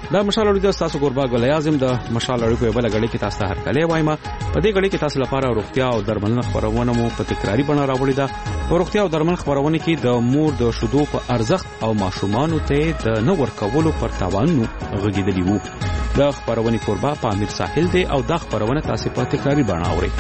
دا مشال اړیکې تاسو ګورباګ ول اعظم د مشال اړیکې بل غړي کې تاسو هر کله وایم په دې غړي کې تاسو لپاره روغتیا او درملنه خبرونه مو په تکراری بڼه راوړی دا روغتیا او درملنه خبرونه کې د مور د شیدو په ارزښت او ماشومان ته د نو ورکولو پر تاوانونو غږیدلی وو. د خبرونه قربا په امیر ساحل دی او د خبرونه تاسو په تکراری بڼه اورئ.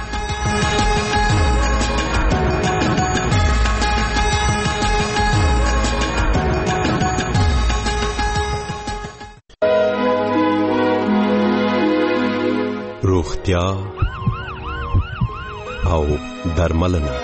روغتیا او درملنه.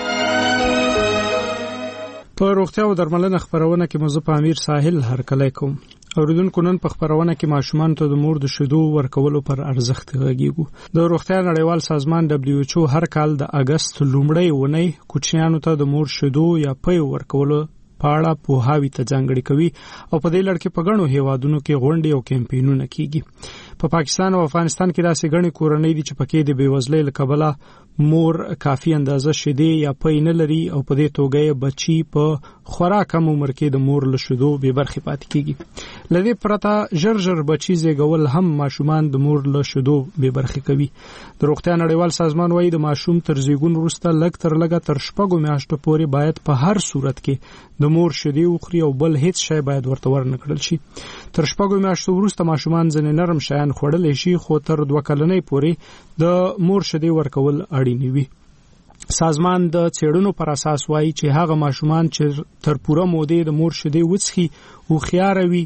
په روغتیا او درملنه خبرونه کې موضوع په امیر ساحل هر کله کوم. اوریدونکو نن په خبرونه کې ماشومان ته د مور د شیدو ورکولو پر ارزښت غږیږو. د روغتیا نړیوال سازمان WHO هر کال د اگست لومړۍ ونې کوچنیانو ته د مور شیدو یا پي ورکولو پاړه په هاوی ته ځانګړي کوي او په دې لړ کې په غنو هیوادونو کې غونډې او کمپاینونه کیږي. په پاکستان او افغانستان کې داسې غني کورنۍ دي چې پکې د بیوزلۍ لکبله مور کافي اندازه شیدې یا پي نه لري او په دې توګه بچي په خورا کم عمر کې د مور له شیدو به برخې پاتې کیږي. لدې پرته ژر بچي زیږول هم ماشومان د مور له شیدو به برخې کوي. د روغتیا نړیوال سازمان وايي د ماشوم تر زیږون وروسته لږ تر لږه تر 6 میاشتو پورې باید په هر صورت کې د مور شیدې وخوري او بل هیڅ شی باید ورته ورنکړل شي. تر 6 میاشتو وروسته ماشومان ځنې نرم شیان خوړلی شي خو تر 2 کلنۍ پورې د مور شیدې ورکول اړین وي. سازمان د څېړنو پر اساس وایي چې هغه ماشومان چې تر پوره مودې د مور شیدې وڅښي او خيار وي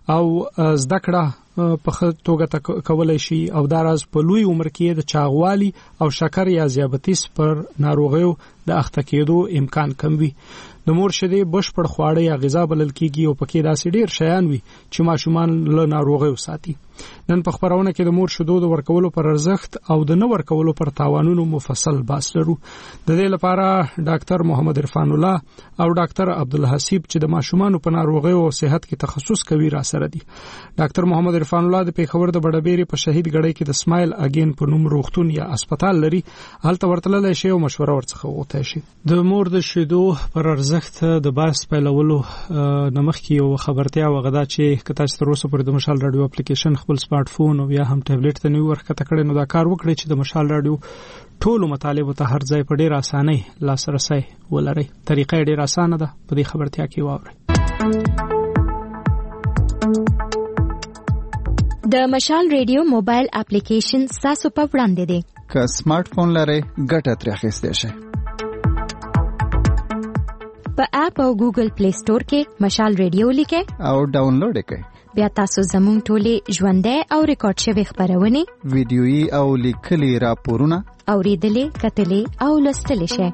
او زده کړه په توګه کولای شي او دا راز په لوی عمر کې د چاغوالي او شکر یا ذیابیطس پر ناروغیو د اخته کېدو امکان کم وي. د مور شیدې بشپړ خواړه یا غذا بلل کیږي او پکې داسې ډیر شیان وي چې ماشومان له ناروغیو ساتي. نن په خبرونه کې د مور شیدو د ورکولو پر ارزښت او د نه ورکولو پر تاوانونو مفصل بحث لرو. د دې لپاره ډاکټر محمد عرفان الله او ډاکټر عبدالحسیب چې د ماشومانو په ناروغیو او صحت کې تخصص کوي را سره دي. ډاکټر محمد عرفان الله د پیښور د بډبېری په شهید غړي کې د سمایل اگین په نوم روغتون یا هسپتال لري. هلته ورتللی شي او مشوره ورڅخه وغوښتای شي. د مور د شیدو پر ارزښت د باس پیلولو نمخ کې یو خبرتیا وغدا چې کته تر اوسه پر د مشال رادیو اپلیکیشن خپل سمارټ فون او یا هم ټابلیټ ته نو ورکته کړي نو دا کار وکړي چې د مشال رادیو ټولو مطالب ته هر ځای په ډیر اسانۍ لاسرسي ولري. طریقې ډیر اسانه ده په دې خبرتیا کې واوري. د مشال رادیو موبایل اپلیکیشن تاسو په وړاندې دی. که سمارټ فون لرئ ګټه ترې اخیستئ شئ. په اپ او ګوګل پلی سٹور کې مشال رادیو لیکئ او ډاونلوډ یې کړئ. بیا تاسو زموږ ټولې ژوندۍ او ریکارډ شوی خبرونه ویډیويي او لیکلي راپورونه اوریدلې کتلې او لوستلې شئ.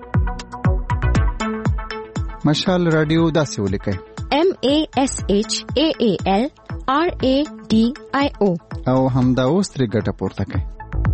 مشال رادیو داسې ولیکئ MASHAAL RADIO او همدا اوس ترې ګټه پورته کړئ.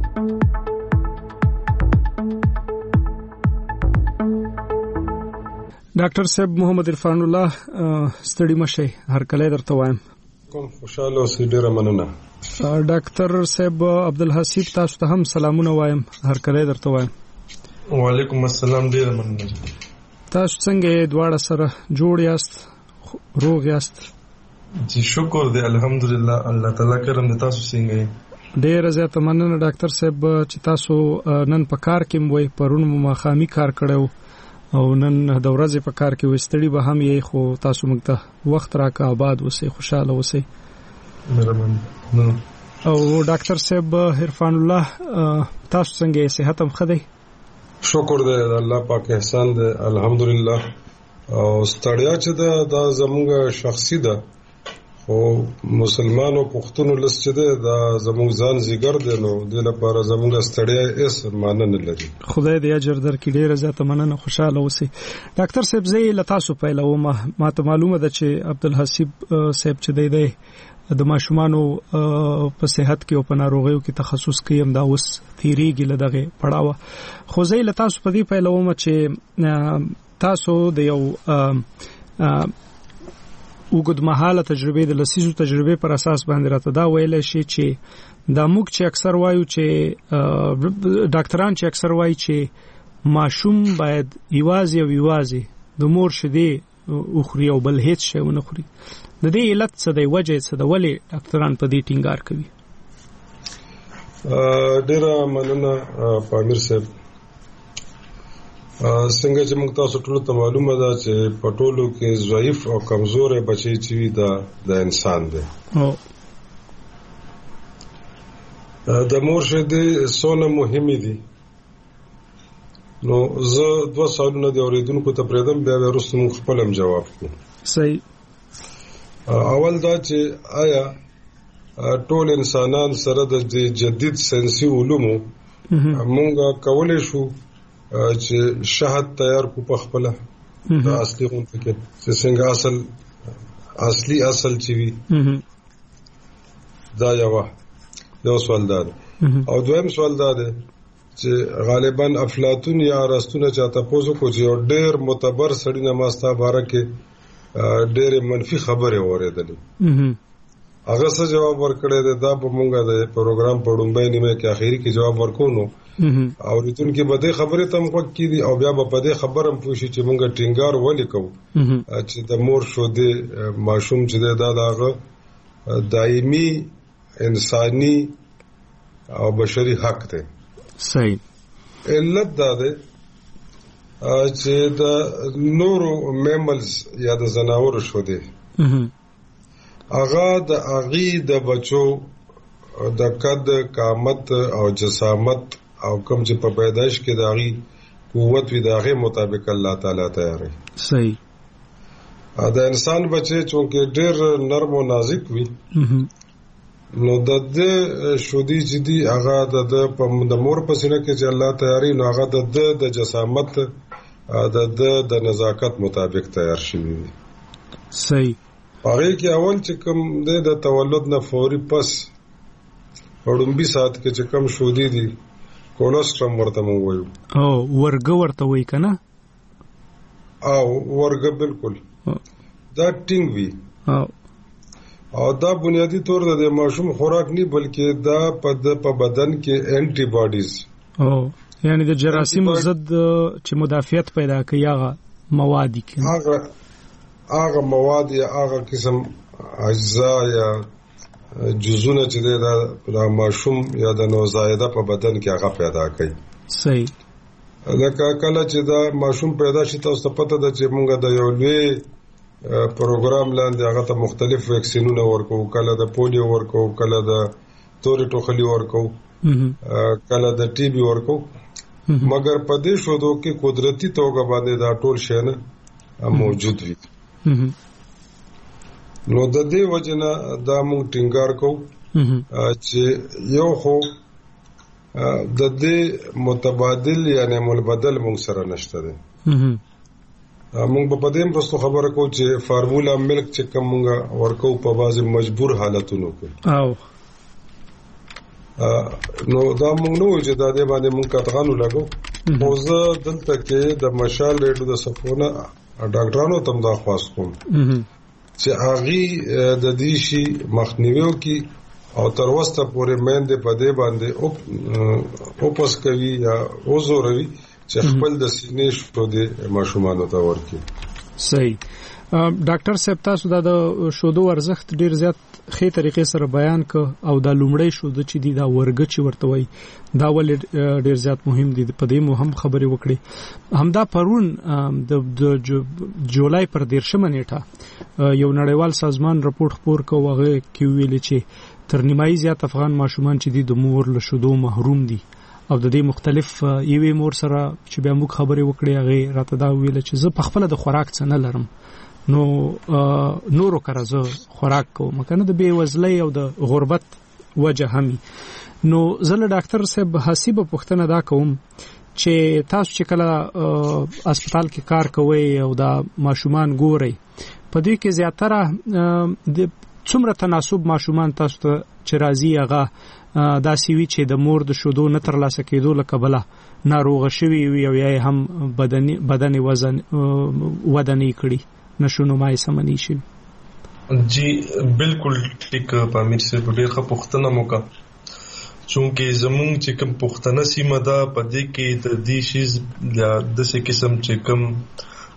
ډاکټر صاحب محمد عرفان الله ستړي مشه هر کله درته وایم. کوم خوشاله اوسئ. ډیره مننه. ډاکټر صاحب عبدالحسیب تاسو ته هم سلامونه وایم هر کله درته وایم. وعلیکم السلام. ډیره مننه. تاسو څنګه دواړه سره جوړ یاست روغ یاست؟ جی شکر دی الحمدلله الله تعالی کرم دی. تاسو څنګه؟ ډیره زیاته مننه ډاکټر صاحب چې تاسو نن په کار کې وای پرون مخامي کار کړو او نن د ورځې په کار کې وستړي به هم یې خو تاسو موږ ته وخت راکا آباد اوسئ خوشاله اوسئ. مهرباني. او ډاکټر صاحب عرفان الله تاسو څنګه صحت هم ښه دی؟ شکر دی الله پاک احسان دی الحمدلله. او ستړیا چې دا زموږ شخصي ده خو مسلمانو پښتون لس چې ده دا زموږ ځان زیګر دی نو د لپاره زموږ ستړیا هیڅ معنی نه لري. خدای دې اجر درکړي. ډیره زیاته مننه خوشاله اوسئ. ډاکټر صاحب زه له تاسو پیلوم. ما ته معلومه ده چې عبدالحسیب صاحب چې دی د ماشومانو په صحت کې او په ناروغیو کې تخصص کوي هم دا اوس تیریږي له دغه پړاوه. خو زه له تاسو په دې پیلوم چې تاسو د یو وګد مهاله تجربه د لسیزو تجربه پر اساس باندې راته دا ویل شي چې دا موږ چې اکثر وایو چې ډاکټران چې اکثر وایي چې ماشوم باید یوازې د مور شیدې اخري او بل هیڅ شی ونه خوري. د دې علت څه دی، وجه څه ده، ولې ډاکټران په دې ټینګار کوي؟ ډیره مننه پامیر صاحب. څنګه چې موږ تاسو ټول ته معلومه ده چې په ټولو کې ضعیف او کمزور بچی چې وي د انسان دی. د مور شیدې څونه مهمې دي. نو زه 2 سوالونه د اوریدونکو ته پرېږدم، بیا وروسته موږ خپل هم جواب کوو. صحیح. اول دا چې آیا ټول انسانان سره د جدید ساينسي علومو موږ کولای شو چې شهد تیار کو په خپل د اصلي غونډه کې چې څنګه اصل چې وي؟ دا یو سوال ده. او دویم سوال ده چې غالبا افلاطون یا ارسطو نه چاته پوسو کو چې ډېر معتبر سړی نه ماستا باره کې ډېر منفي خبره اوریدلې. هغه څه جواب ورکړی دی، دا په مونږه د پروګرام په ډومبای نیمه کې اخیری کې جواب ورکونو او ریتونکو به د خبره تم کو کې دي او بیا په دې خبرم پوښي چې مونږه ټینګار ولې کوو چې د مور شو د ماشوم چې دا دغه دایمي انساني او بشري حق دی. صحیح. علت دا ده چې د نورو میملز یا د زناور شو دي اغا د اغي د بچو د قد قامت او جسامت او کوم چې په پیدائش کې د اغي قوت وي د اغي مطابق الله تعالی تیاري. صحیح. د انسان بچي چونکه ډېر نرم او نازک وي نو د شودي جدي اغا د مور په سینه کې چې الله تیاري نو اغا د جسامت د نزاکت مطابق تیار شوی. صحیح. هغه کې اول چې کوم د تولد نه فوري پس وړومبي سات کې چې کوم شودي دي کولوسترم ورته مو وایو او ورګه ورته وای کنه او ورګه بالکل دا ټینګ وی او دا بنیادی طور د ماشوم خوراک نه بلکې دا په بدن کې انټي باډیز او یعنی د جراثیم ضد چې مدافعت پیدا کوي هغه مواد دي. هغه مواد یا هغه قسم اجزا یا جزونه چې د ماشوم یا د نوزایده په بدن کې هغه پیدا کوي. صحیح. لکه کله چې دا ماشوم پیدا شي تاسو ته پته ده چې موږ د یو لوی پروګرام لاندې هغه ته مختلف ویکسینونه ورکو، کله د پولیو ورکو، کله د تورې ټوخلي ورکو، کله د ټي بي ورکو، مګر په دې شودو کې قدرتي توګه باندې دا ټول شی نه موجود وي. نو د دې وجنه دا موږ ټینګار کوو چې یو خو د دې متبادل یعنی ملبدل موږ سره نشته ده. موږ په دې پرستو خبره کوو چې فارمولا ملک چې کوم موږ ورکو په بازي مجبور حالتونو کې او نو دا موږ نو چې دا دې باندې موږ کتغانو لګو. خو زه دلته کې د مشال ریډیو د صفونه ډاکټرانو تم دا خواست کوم چې اغي د دې شي مخنیوي کی او تر وسته پورې مېندې په دې باندې او پس کوي یا اوزوروي چې خپل د سینې شو د ماشومانو ته ورکي. صحیح. ډاکټر صاحب تاسو دا د شودو ارزښت ډیر زیات خې طریقې سره بیان ک او دا لومړی شودو چې دی دا ورګه چې ورته وای دا ول ډیر زیات مهم دي. په دې مهم خبرې وکړي. همدا پرون د جولای پر 13 نیټه یو نړیوال سازمان راپور خپور کوغه کې ویل چې تر نیمایي زیات افغان ماشومان چې د مور له شودو محروم دي او د دې مختلف یوې مور سره چې بیا موږ خبرې وکړې هغه راته دا ویل چې زه په خپل د خوراک څه نه لرم نو نورو کرزه خوراک کوم کنه د بې وزلۍ او د غربت وجه همي. نو زله ډاکټر صاحب حسیبه پوښتنه دا کوم چې تاسو چې کله هسپتال کې کار کوئ او دا ماشومان ګورئ په دې کې زیاتره د څومره تناسب ماشومان تاسو ته چې راځي هغه دا سیوی چې د مور د شودو نه ترلاسه کېدو له کبله ناروغه شوی وي او یا هم بدن وزن ودنې کړي نشونو مای سمنی شي. جی بالکل ټیک پامیر سے ډېر ښه پوښتنه موکا چونکه زمونږ چې کوم پوښتنه سیمه ده په دې کې د دې شیز د څه قسم چې کوم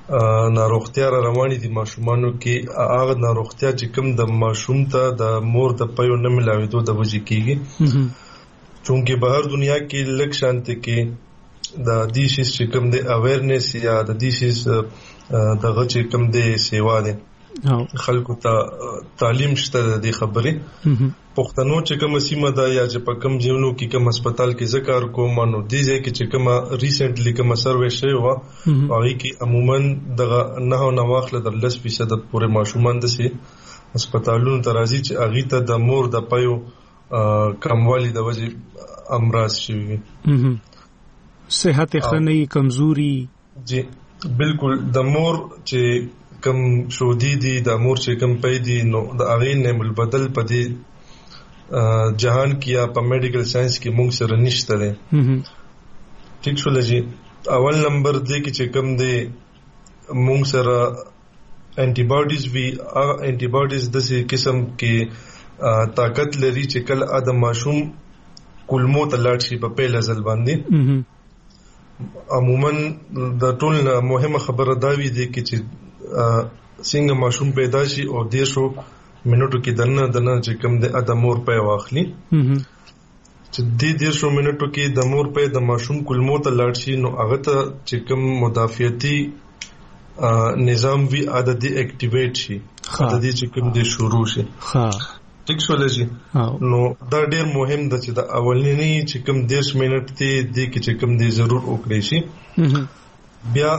ناروغتیا را روانې دي ماشومانو کې هغه ناروغتیا چې کوم د ماشوم ته د مور د پيو نه ملاوېدو د وجې کېږي چونکه بهر دنیا کې لږ شانته کې د دې شي چې کوم د اویرنس یا د دې شي دغه چې کوم د سیوا دي خلکو ته تعلیم شته د خبرې پښتنو چې کوم سیمه دا یا چې په کوم ځایونو کې کوم هسپتال کې ذکر کوم نو دې ځای کې چې کوم ریسنټلی کوم سروې شوی و هغه کې عموما دغه نه واخله د 10% پورې ماشومان د سي هسپتالونو ته راځي چې هغه ته د مور د پيو کموالی د وجې امراض شوی صحت خنۍ کمزوري جی بالکل د مور چې کم شودي دي د مور چې کم پي دي نو د هغه نه ملبدل پدې جهان کې یا په میډیکل ساينس کې موږ سره نشته ده ټیک شو لږی اول نمبر دی چې کوم دی موږ سره انټي باډیز وی انټي باډیز د څه قسم کې طاقت لري چې کله ادم ماشوم کولمو ته لاړ شي په پیل ځل باندې عموما د ټول مهمه خبره دا وی دی چې څنګه ماشوم پیدا شي او دیشو منټو کې دنه چې کوم د ادمور په واخلي چې د 1.5 منټو کې د مور په د ماشوم کولمو ته لاړ شي نو هغه ته چې کوم مدافعتي نظام وی عادتي اکټیویټ شي عادتي چې کوم د شروع شي ټیک شو لږی نو دا ډیر مهم ده چې د اولنی چې کوم 10 منټ ته د چې کوم د ضرور وکړي شي بیا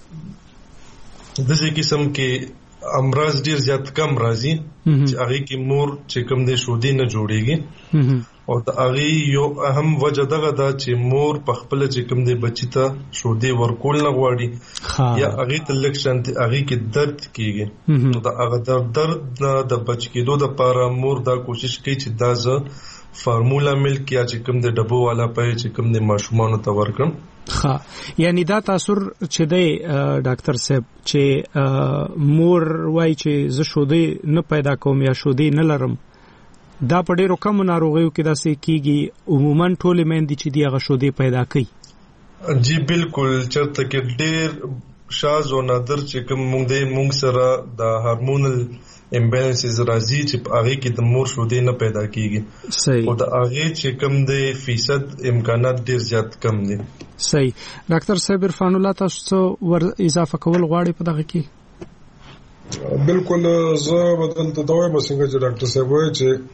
د دې قسم کې امراض ډیر زیات کم راځي چې هغه کې مور چې کوم د شودي نه جوړيږي او د هغه یو اهم وجه دغه دا چې مور په خپل چې کوم د بچی ته شودي ورکول نه غواړي یا هغه ته لکشن هغه کې درد کیږي نو د هغه درد د بچ کېدو د لپاره مور دا کوشش کوي چې دا ز فارمولا ملک یا چې کوم د ډبو والا پي چې کوم د ماشومانو ته ورکړم یعنی دا تاثر چې دی ډاکټر صاحب چې مور وای چې ز شودي نه پیدا کوم یا شودي نه لرم دا په ډیرو کم ناروغیو کې داسې کیږي عموما ټول مېندې چې دی هغه شودي پیدا کوي جی بالکل چرته کې ډیر شاذ او نادر چې کوم موږ سره د هارمونل امبیلنسز راځي چې هغه کې د مور شودي نه پیدا کیږي صحیح او د هغه چې کوم د فیصد امکانات ډیر زیات کم دي صحیح ډاکټر صاحب عرفان الله تاسو ور اضافه کول غواړي په دغه کې بالکل زه بدل ته دوه مسنګ چې ډاکټر صاحب وایي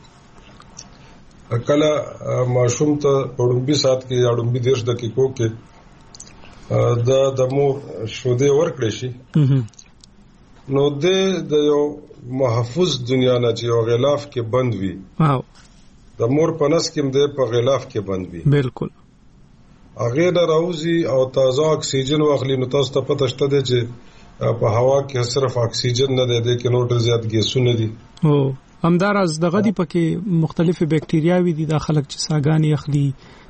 چې کله ماشوم ته پړمبي سات کې یا ډمبي 10 دقیقو کې د مور شودي ورکړي شي نو د یو محفوظ دنیا نه چې یو غلاف کې بند وي د مور په نس کې د په غلاف کې بند وي بالکل هغه د راوزي او تازه اکسیجن واخلي نو تاسو ته پته شته چې په هوا کې صرف اکسیجن نه دی کې نور زیات ګیسونه دي او همدارز دغه دی پکې مختلفه بکټریاوي دي د خلک چې ساګانی اخلي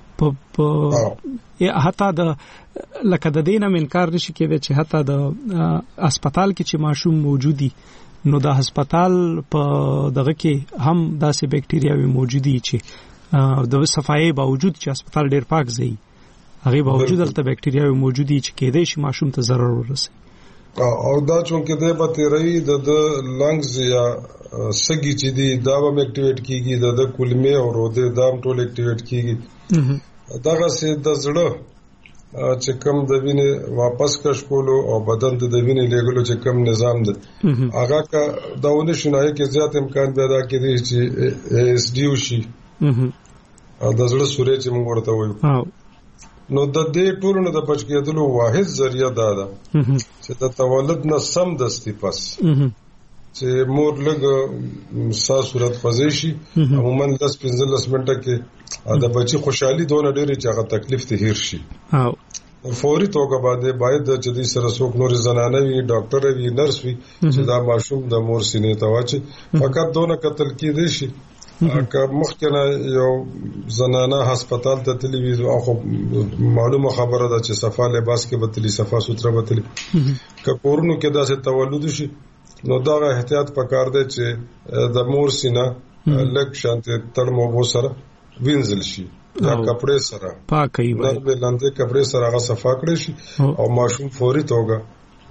په حتی د لکه د دینه منکار نشي کېدای چې حتی د هسپتال کې چې ماشوم موجودي نو د هسپتال په دغه کې هم داسې بکټریاوي موجودي چې د صفایي باوجود چې هسپتال ډیر پاک ځای هغه باوجود دلته بکټریاوي موجودي چې کېدای شي ماشوم ته ضرر ورسي او دا چونکه د بکټریاوي د لنګز یا سګي چې دی دا هم اکټیویټ کیږي د کولمې او روده دام ټول اکټیویټ کیږي دغه سي د زړه چې کم د وینې واپس کش کولو او بدن ته د وینې لګولو چې کم نظام ده هغه کا داونه شنای کې زیات امکان پیدا کړي چې اس ډي شي او د زړه سورې چې موږ ورته وایو نو د دې ټولو نه د بچ کېدلو واحد ذریعہ دا ده چې د تولد نه سم دستي پس چې مور لګ صورت فزي شي عموما 10-15 منټه کې د بچي خوشحالي دونه ډېری چې هغه تکلیف ته هیر شي فوري توګه باید چې د سره څوک نور زنانه وي ډاکټر وي نرس وي چې دا ماشوم د مور سینې ته واچي فقط دونه قتل کېدی شي که مخکنه یو زنانه هسپتال ته تللی وي او معلومه خبره ده چې صفا لباس کې بتلی صفا سوتره بتلی که کورونو کې داسې تولد شي نو دا احتیاط پکار دی چې د مور سینه لږ شانته ترمو سره وینځل شي یا کپڑے سره پاکي وي نرمه لاندې کپڑے سره هغه صفا کړی شي او ماشوم فوري توګه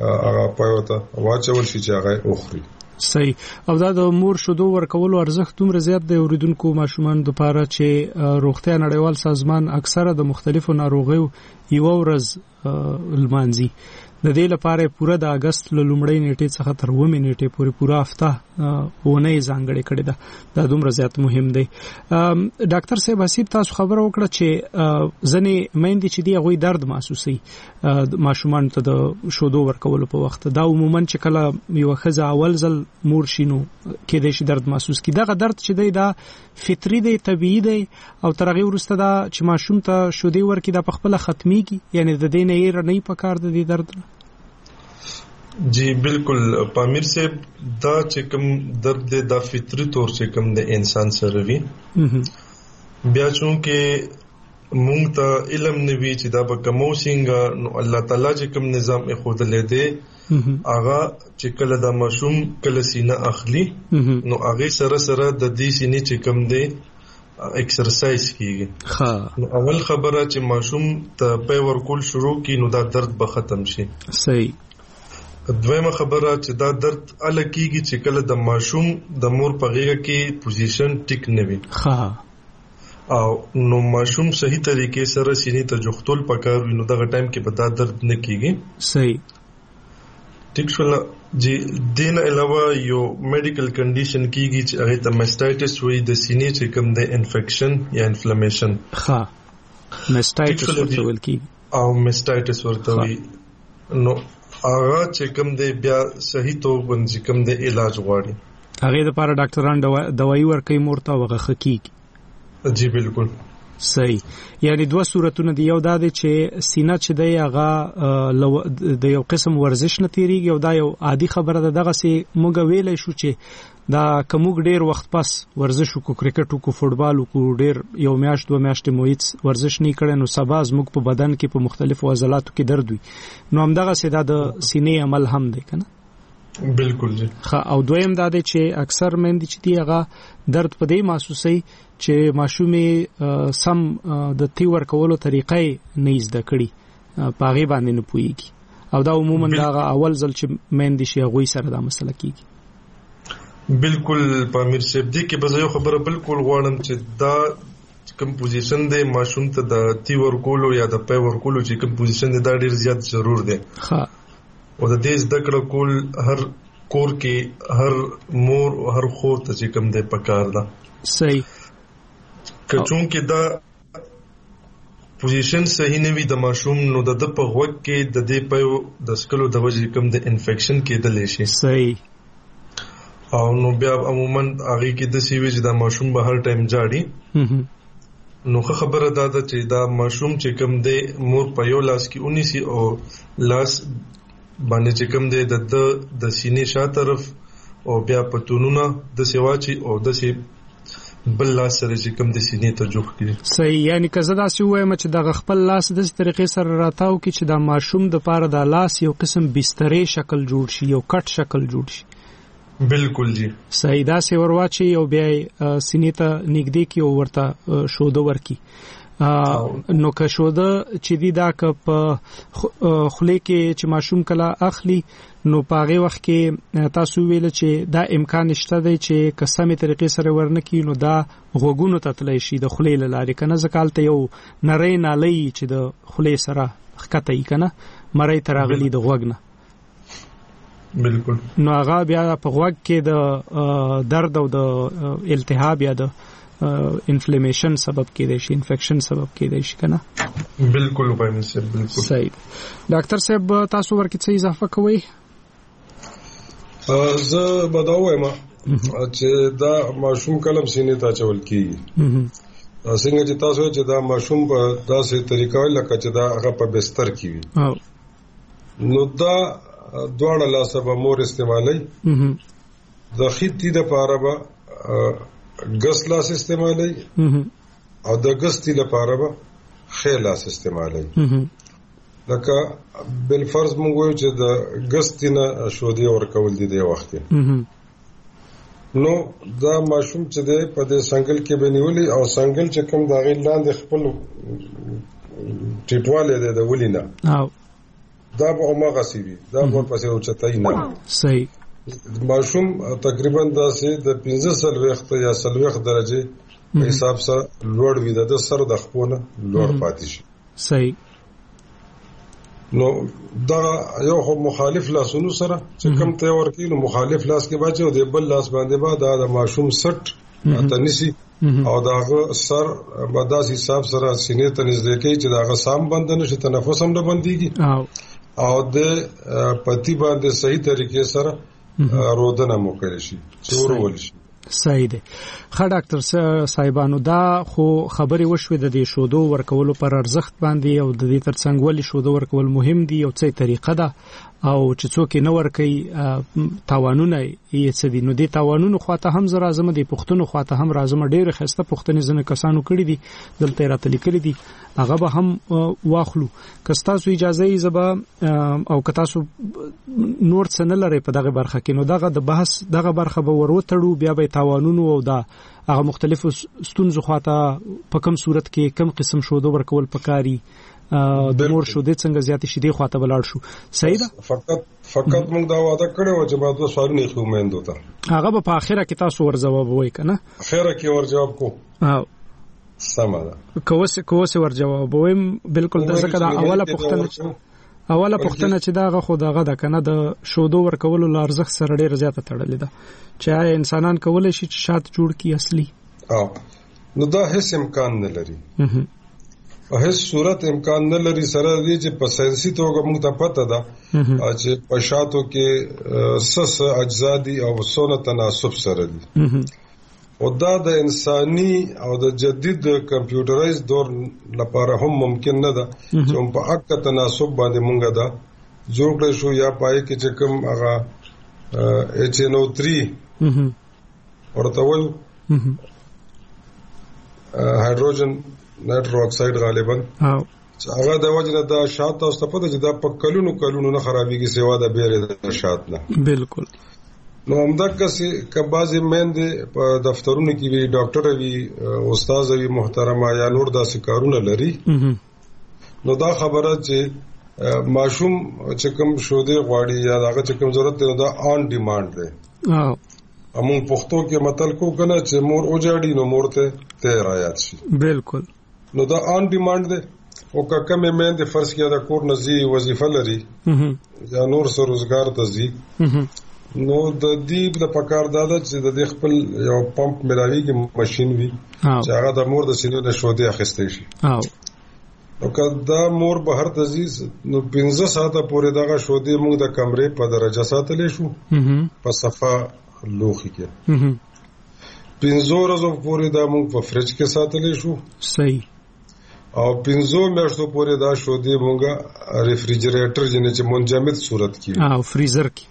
هغه پایوته واچول شي چې هغه اخري. صحیح. او دا د مور شودو ورکولو ارزښت دومره زیات دی اوریدونکو ماشومان لپاره چې روغتیا نړیوال سازمان اکثره د مختلفو ناروغیو یو ورځ لمانځي. د دې لپاره پوره د اگست له لومړۍ نیټې څخه تر 9 نیټې پورې پوره هفته ونه ځانګړې کړې ده. دا دومره زیات مهم دی. ډاکټر صاحب حسیب تاسو خبره وکړه چې ځنې میندې چې دی هغوی درد محسوسوي ماشومان ته د شودو ورکولو په وخت. دا عموما چې کله یو ښځه اول ځل مور شي نو کېدای شي درد محسوس کړي. دغه درد چې دی دا فطري دی، طبيعي دی، او تر هغې وروسته دا چې ماشوم ته شودې ورکړي دا پخپله ختمیږي، یعنې د دې نه یې نه پکار د دې درد نه. جی بالکل پامیر صاحب، دا چې کوم درد دی دا فطري طور چې کوم د انسان سره وي. بیا چونکه مونږ ته علم نوي چې دا به کومو څنګه، نو الله تعالی چې کوم نظام یې ښودلی دی هغه چې کله دا ماشوم کله سینه اخلي نو هغې سره سره د دې سینې چې کوم دی ایکسرسایز کیږي. نو اول خبره چې ماشوم ته پی ورکول شروع کی نو دا درد به ختم شي. صحیح. دویمه خبره چې دا درد اله کیږي چې کله د ماشوم د مور په غېږه کې پوزیشن ټیک نه وي او نو ماشوم صحیح طریقې سره سینې ته جوختول پکار وي، نو دغه ټایم کې به دا درد نه کیږي. صحیح. ټیک شول. جی دین علاوه یو میډیکل کنډیشن کیږي چې هغه ته ماسټایټس وایي، د سینې چې کوم د انفیکشن یا انفلیمیشن. ماسټایټس ورته ویل کیږي او ماسټایټس ورته وایي. نو هغه چې کوم دی بیا صحیح توګه باندې کوم دی علاج غواړي. هغه د لپاره ډاکټران دوايي ورکوي مور ته هغه حقیقي. جی بالکل صحیح. یعنی دوه صورتونه دی، یو دا دی چې سینه چې دی هغه د یو قسم ورزش نه تیریږي او دا یو عادي خبره ده. دغه سي موږ ویلای شو چې دا کوم ډیر وخت پس ورزش وکړو، کرکټ وکړو، فوټبال وکړو، ډیر یو میاشت دوه میاشتې مو هیڅ ورزش نه کړی نو سبا زموږ په بدن کې په مختلفو عضلاتو کې درد وي. نو همدغه سي دا د سینې عمل هم دی کنه. بالکل جی. او دویم دا دی چې اکثر مېندې چې دی هغه درد په دې محسوسي چې ماشومې سم د تی ورکولو طریقې نه زده کړي، پاغي باندې نه پويږي، او دا عموما دا اول ځل چې مېندې شي هغه سره دا مسله کیږي. بالکل پامیر صاحب، دې کې به یو خبره بالکل غواړم چې دا کوم پوزیشن دی ماشوم ته د تی ورکولو یا د پای ورکولو چې کوم پوزیشن دی دا ډیر زیات ضرور دی. او د دې زده کړه کول هر کور کې هر مور او هر خور ته چې کوم دی پکار ده. صحیح. که چونکه دا پوزیشن صحیح نه وي د ماشوم نو د په غوږ کې د دې په د سکلو د وجې کوم د انفیکشن کېدلی شي. صحیح. او نو بیا عموما هغه کې د سی وی چې دا ماشوم به هر ټایم جاړي. نو خبره دا ده چې دا ماشوم چې کوم دی مور په یو لاس کې اونیسی او لاس باندې چې کوم دی د سینې شا طرف او بیا پتونونه د سیواچی او د سی بل لاس سره چې کوم د سینې ته جوخ کړي. صحیح. یعنی که زه داسې وایم چې د خپل لاس د طریقې سره راتاو کې چې دا ماشوم د پاره د لاس یو قسم بسترې شکل جوړ شي، یو کټ شکل جوړ شي. بالکل جی. صحیح. دا سی ورواچي او بیا سینې ته نږدې کی او ورته شوده ورکی. نو که شوده چې دی دا که په خله کې چې ماشوم کله اخلي نو پاغه وخت کې تاسو ویل چې دا امکان شته دی چې قسمه طریقې سره ورنکې نو دا غوګونو ته تللی شي د خله لارې کنه. ځکالته یو نری نالي چې د خله سره خکته یې کنه مړی تراغلی د غوګنه. بالکل. نو هغه بیا په غوږ کې د درد او د التهاب یا د انفلیمیشن سبب کېدای شي، انفیکشن سبب کېدای شي کنه. بالکل وایي صاحب. بالکل صحیح. ډاکټر صاحب تاسو ورکې څه اضافه کوئ؟ زه به دا وایم چې دا ماشوم کلم سینې ته اچول کېږي. څنګه چې تاسو چې دا ماشوم په داسې طریقه لکه چې دا هغه په بستر کې وي نو دا دواړه لاسه به مور استعمالي. د خېټې د پاره به ګس لاس استعمالي او د ګستې لپاره به خې لاس استعمالي. لکه بل فرض موږ وایو چې د ګستې نه شودې ورکول دي د وخت نو دا ماشوم چې دی په دې سنگل کې بنولي او سنگل چې کوم دا غي لاندې خپل ټیټواله دی د ولینه دا به هغه سیوی دا په پسې اوچتای نه صحیح ماشوم تقریبا داسې د 15 وخت یا 30 وخت درجه په حساب سره لوړ وي د سر د خپونه لوړ پاتې شي صحیح نو دا یو مخالف لاسونو سره چې کم ته ورکی نو مخالف لاس کې باچو د بل لاس باندې با د ماشوم سټ تنسي او داغه سر بداس حساب سره سینې ته نږدې کوي چې داغه سام بند نشي تنفس هم نه بنديږي او د پتی باندې صحیح طریقې سره رودنه مو کوي شي څور ول شي صحیح دی ښه ډاکټر صاحبانو دا خو خبري وشوي د دې شودو ورکولو پر ارزښت باندې او د دې ترڅنګ ولې شودو ورکول مهم دي او څه طریقه ده او چې څوک نه ورکي تاوانونه یې څه دي نو دې تاوانونو خواته هم زرازم دي پښتون خواته هم رازم ډېر خسته پښتني ځنه کسانو کړی دي دلته راتلی کړی دي هغه به هم واخلو کستاسو اجازه یې زبا او کتاسو نور څه نه لري په دغه برخه کې نو دغه د بحث دغه برخه به وروتړو بیا به تاوانونو او دا هغه مختلفو ستونزو خواته په کوم صورت کې کوم قسم شودو ورکول پکاري د مور شودې څنګه زیات شي دی خواته بلاړ شو صحیح ده فقط موږ دا وعده کړو چې ما دوه سوالونه خو مېندو ته هغه په اخره کې تاسو ورجواب وای کنه اخره کې ورجواب کو سم ده کوسه ورجواب وایم بالکل ځکه دا اوله پوښتنه چې داغه خو دغه د کنه د شودو ورکولو لارزښت سره ډیره زیاته تړلې ده چې انسانان کولای شي چې شات جوړ کی اصلي نو دا هیڅ امکان نه لري هیڅ صورت امکان نه لري سره دی چې په ساينسي توګه موږ ته پته ده چې په شاتو کې سس اجزا دي او سونه تناسب سره دي او دا د انساني او د جدید کمپیوټرایز دور لپاره هم ممکن نه ده چې په حق تناسب باندې موږ دا جوړ کړی شو یا پای کې چې کوم هغه HNO3 ورته وایي هایدروجن نایترو اکساید غالبا هغه د وجه دا شات او استفاده چې دا په کلونو نه خرابېږي سیوا د بیره د شات نه بالکل نو همدغه چې بعضی مېندې په دفترونو کې وی ډاکټر وی استاد وی محترمه یا نور داسې کارونه لري نو دا خبره چې ماشوم چې کوم شودې غواړي یا هغه چې کوم ضرورت دی دا آن ډیماند دی امون پښتو کې متل کو کنه چې مور اوجاړي نو مور ته رايات شي بالکل نو دا آن ډیماند دی او کمه مېندې فرض کړه د کور نزي وظیفه لري یا نور سره روزګار ته ځي نو د دې د پکار داده چې د خپل یو پمپ ملاويږي ماشين وي چې هغه د مور د سینې د شودې اخیستې شي او کله مور بهر د عزیز نو 15 ساعته پورې دغه شودې موږ د کمرې په درجه ساتلې شو په صفه لوخي کې 15 ورځې پورې دا موږ په فریج کې ساتلې شو صحیح او 15 میاشتو پورې دا شودې موږ ریفریجریټر چې منجمد صورت کې او فریزر کې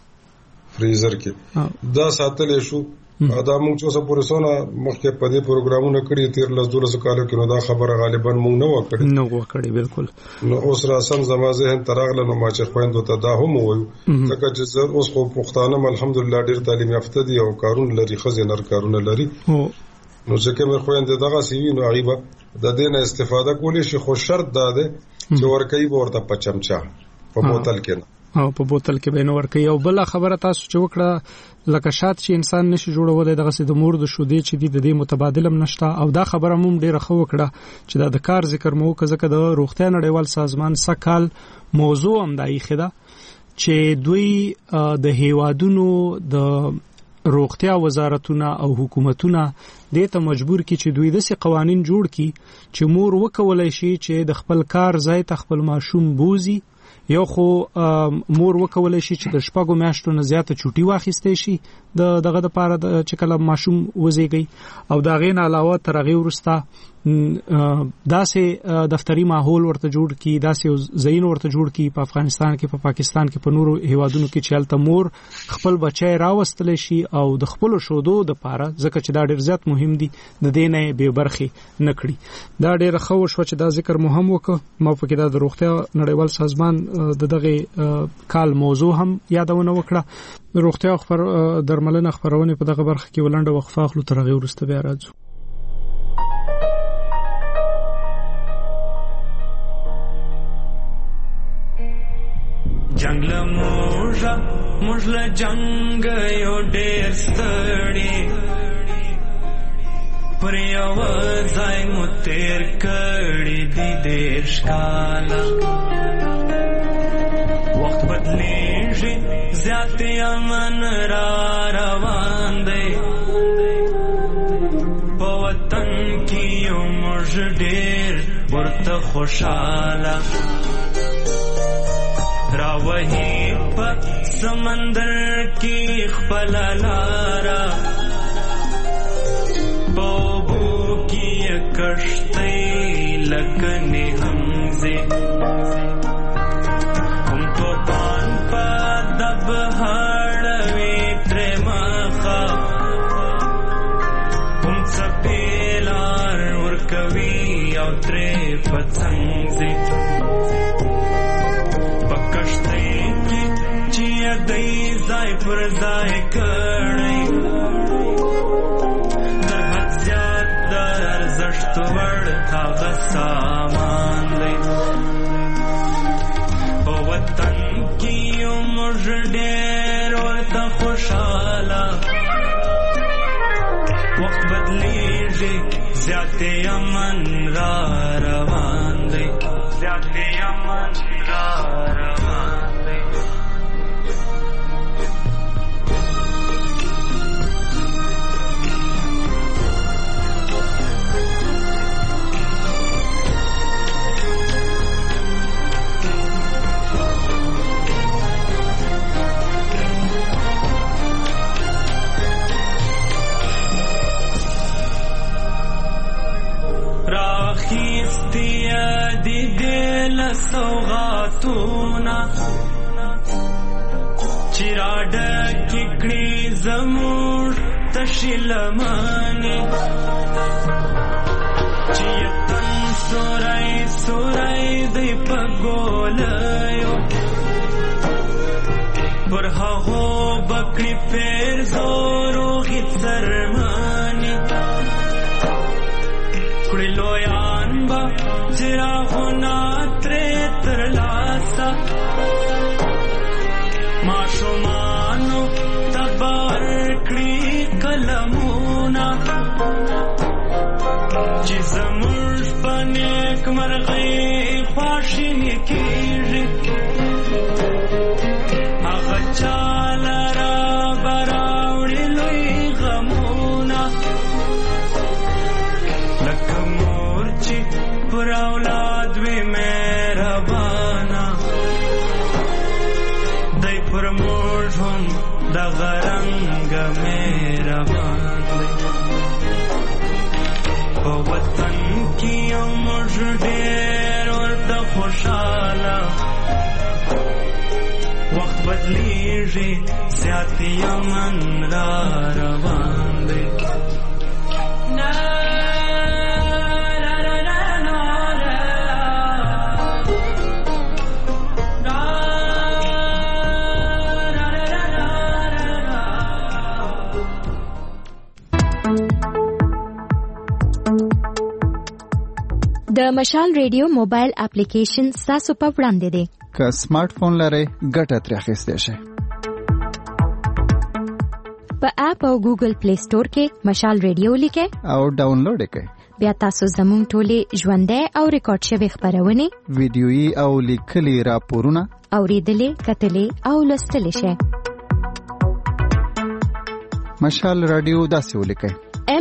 دا ساتلې شو دا موږ چې اوسه پورې سونه مخکې په دې پروګرامونو کړی 13 کالو کې نو دا خبره غالبا موږ نه وکړي بالکل نو اوس را سم زما ذهن تراغله نو ما چې خويندو ته دا هم وایو ځکه چې اوس خو پښتانه الحمدلله ډیر تعلیم یافته دي او کارونه لري خزینر کارونه لري نو ځکه مې خويندې دغه سیوی نو غیبه د دې نه استفاده کولی شي خو شرط دا ده چې ورکې ورته پچمچا په بوتل کې او په بوتل کې به نو ورکې او بل خبره تاسو چې وکړه لکه شات چې انسان نشي جوړولای دغه سي د مور د شودې چې د دې متبادلم نشته او دا خبره موږ ډیره خو وکړه چې دا د کار ذکر مو کزکه د روغتیا نړیوال سازمان سکهال موضوع هم دای خدا چې دوی د هیوادونو د روغتیا وزارتونه او حکومتونه دې ته مجبور کی چې دوی داسې قوانين جوړ کړي چې مور وکولای شي چې د خپل کار ځای ته خپل ماشوم بوزي یو خو مور وکولای شي چې د شپږو میاشتو نه زیاته چوټي واخیستې شي دغه د پاره چې کله ماشوم وزيږي او دا غین علاوه تر هغه ورسته داسې دفتری ماحول ورته جوړ کی داسې زین ورته جوړ کی په افغانستان کې په پاکستان کې په نورو هیوادونو کې چې الته مور خپل بچي راوستل شي او د خپل شودو د پاره ځکه چې دا ډیر زیات مهم دي د دینه به برخه نکړي دا ډیر خو شو چې دا ذکر مهم وکړه ما په کې دا د روغتیا نړیوال سازمان دغه کال موضوع هم یادونه وکړه روغتیا درملنه خبرونه په دغه برخه کې ولنډه وقفه اخلو تر هغه ورسته بیا راځو جنگ له موږ له جنگ یو ډېر ستړي پر یو ځای مو تیر کړي دي 10 کاله وخت بدلیږي زیات امن را روان دی په وطن کې یو موږ ډېر ورته خوشاله راوهي په سمندر کې خپل لاره بابو کی کشتی لکنی حمزه هم توپان پا دب هاڑوی ترمخا هم سپیلار ورکوی او تری پتنگزه پکشتی کی چی دی زای پر زای کڑی ارزشتوړ هغه سامان دی په وطن کې یو موږ ډېر ورته خوشاله وخت بدلیږي زیات امن را روان دی زیات امن را روان دی سوغاتونا چراډ ککړي زمور تشلمانی چیتن سورای دی پګولیو پر هغه بکړي پیر زورو غي سرمانی کړي لویان با چراغونا ترلاسا ماشومانو تبار کړي کلمونا چې زموږ په نیک مرغۍ خواشیني کېږي هغه چاله را براوړي لوی غمونه لکه مور چې پر اولاد وي مهربانه دی پر موږ هم دغه رنګ مهربان دی په وطن کې یو موږ ډېر ورته خوشاله وخت بدلیږي زیات امن را روان دی د مشال ریډیو موبایل اپلیکیشن تاسو په وړاندې دی که سمارټ فون لرئ ګټه ترې اخیستی شئ په اپ او ګوګل پلی سٹور کې مشال ریډیو لیکئ او ډاونلوډ یې کړئ بیا تاسو زموږ ټولې ژوندۍ او ریکارډ شوي خبرونه ویډیويي او لیکلي راپورونه اوریدلې کتلې او لوستلې شئ مشال رادیو داسې ولیکئ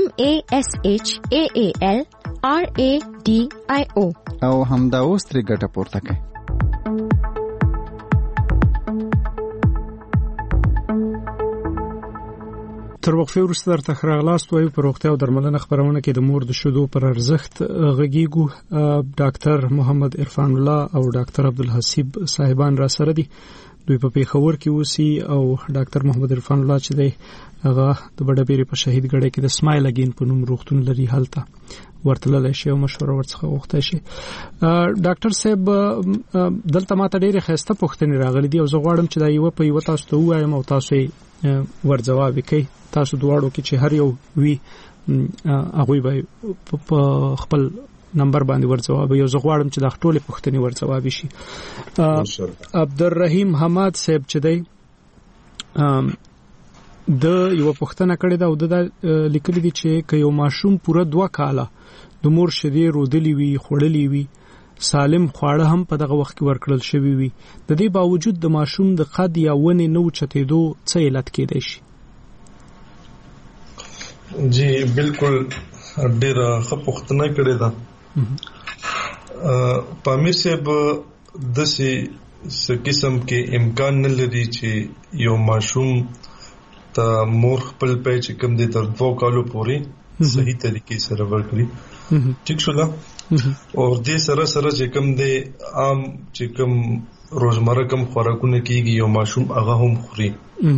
MASHAAL RADIO او همدا اوس ترې ګټه پورته کړئ تر وقفه وروسته درته راغلاست وایو په روغتیا او درملنه خبرونه کې د مور د شیدو پر ارزښت غږیږو ډاکټر محمد عرفان الله او ډاکټر عبدالحسیب صاحبان را سره دي دوی په پیښور کې اوسي او ډاکټر محمد عرفان الله چې دی هغه د بډبېری په شهید ګړې کې د سمایل اگین په نوم روغتون لري هلته ورتللی شي او مشوره ورڅخه غوښتای شي ډاکټر صاحب دلته ماته ډېرې ښایسته پوښتنې راغلي دي او زه غواړم چې دا یوه په یوه تاسو ته ووایم او تاسو یې ورځواب وکړئ تاسو دواړو کې چې هر یو وي هغوی به په خپل نمبر باندې ورځواب یو زغواړم چې د ټولې پوښتنې ورځواب شي. عبدالرحیم حماد صاحب چې دی د یو پوښتنه کړې ده او د لیکلي دي چې که یو ماشوم پوره 2 کاله د مور شیدې رودلې وي خوړلې وي سالم خواړه هم په دغه وخت کې ورکړل شوی وي د دې باوجود د ماشوم د قد یا ونې نو چتېدو څه علت کېدای شي؟ جی بالکل ډېر ښه پوښتنه کړې ده. پامیر صاحب داسې قسم کې امکان نه لري چې یو ماشوم ته مور خپل پی چې کوم دی تر 2 کالو پورې صحیح طریقې سره ورکړي. ٹھیک شو دا او دې سره سره چې کوم دی عام چې کوم روزمره کوم خوراکونه کېږي یو ماشوم هغه هم خوري.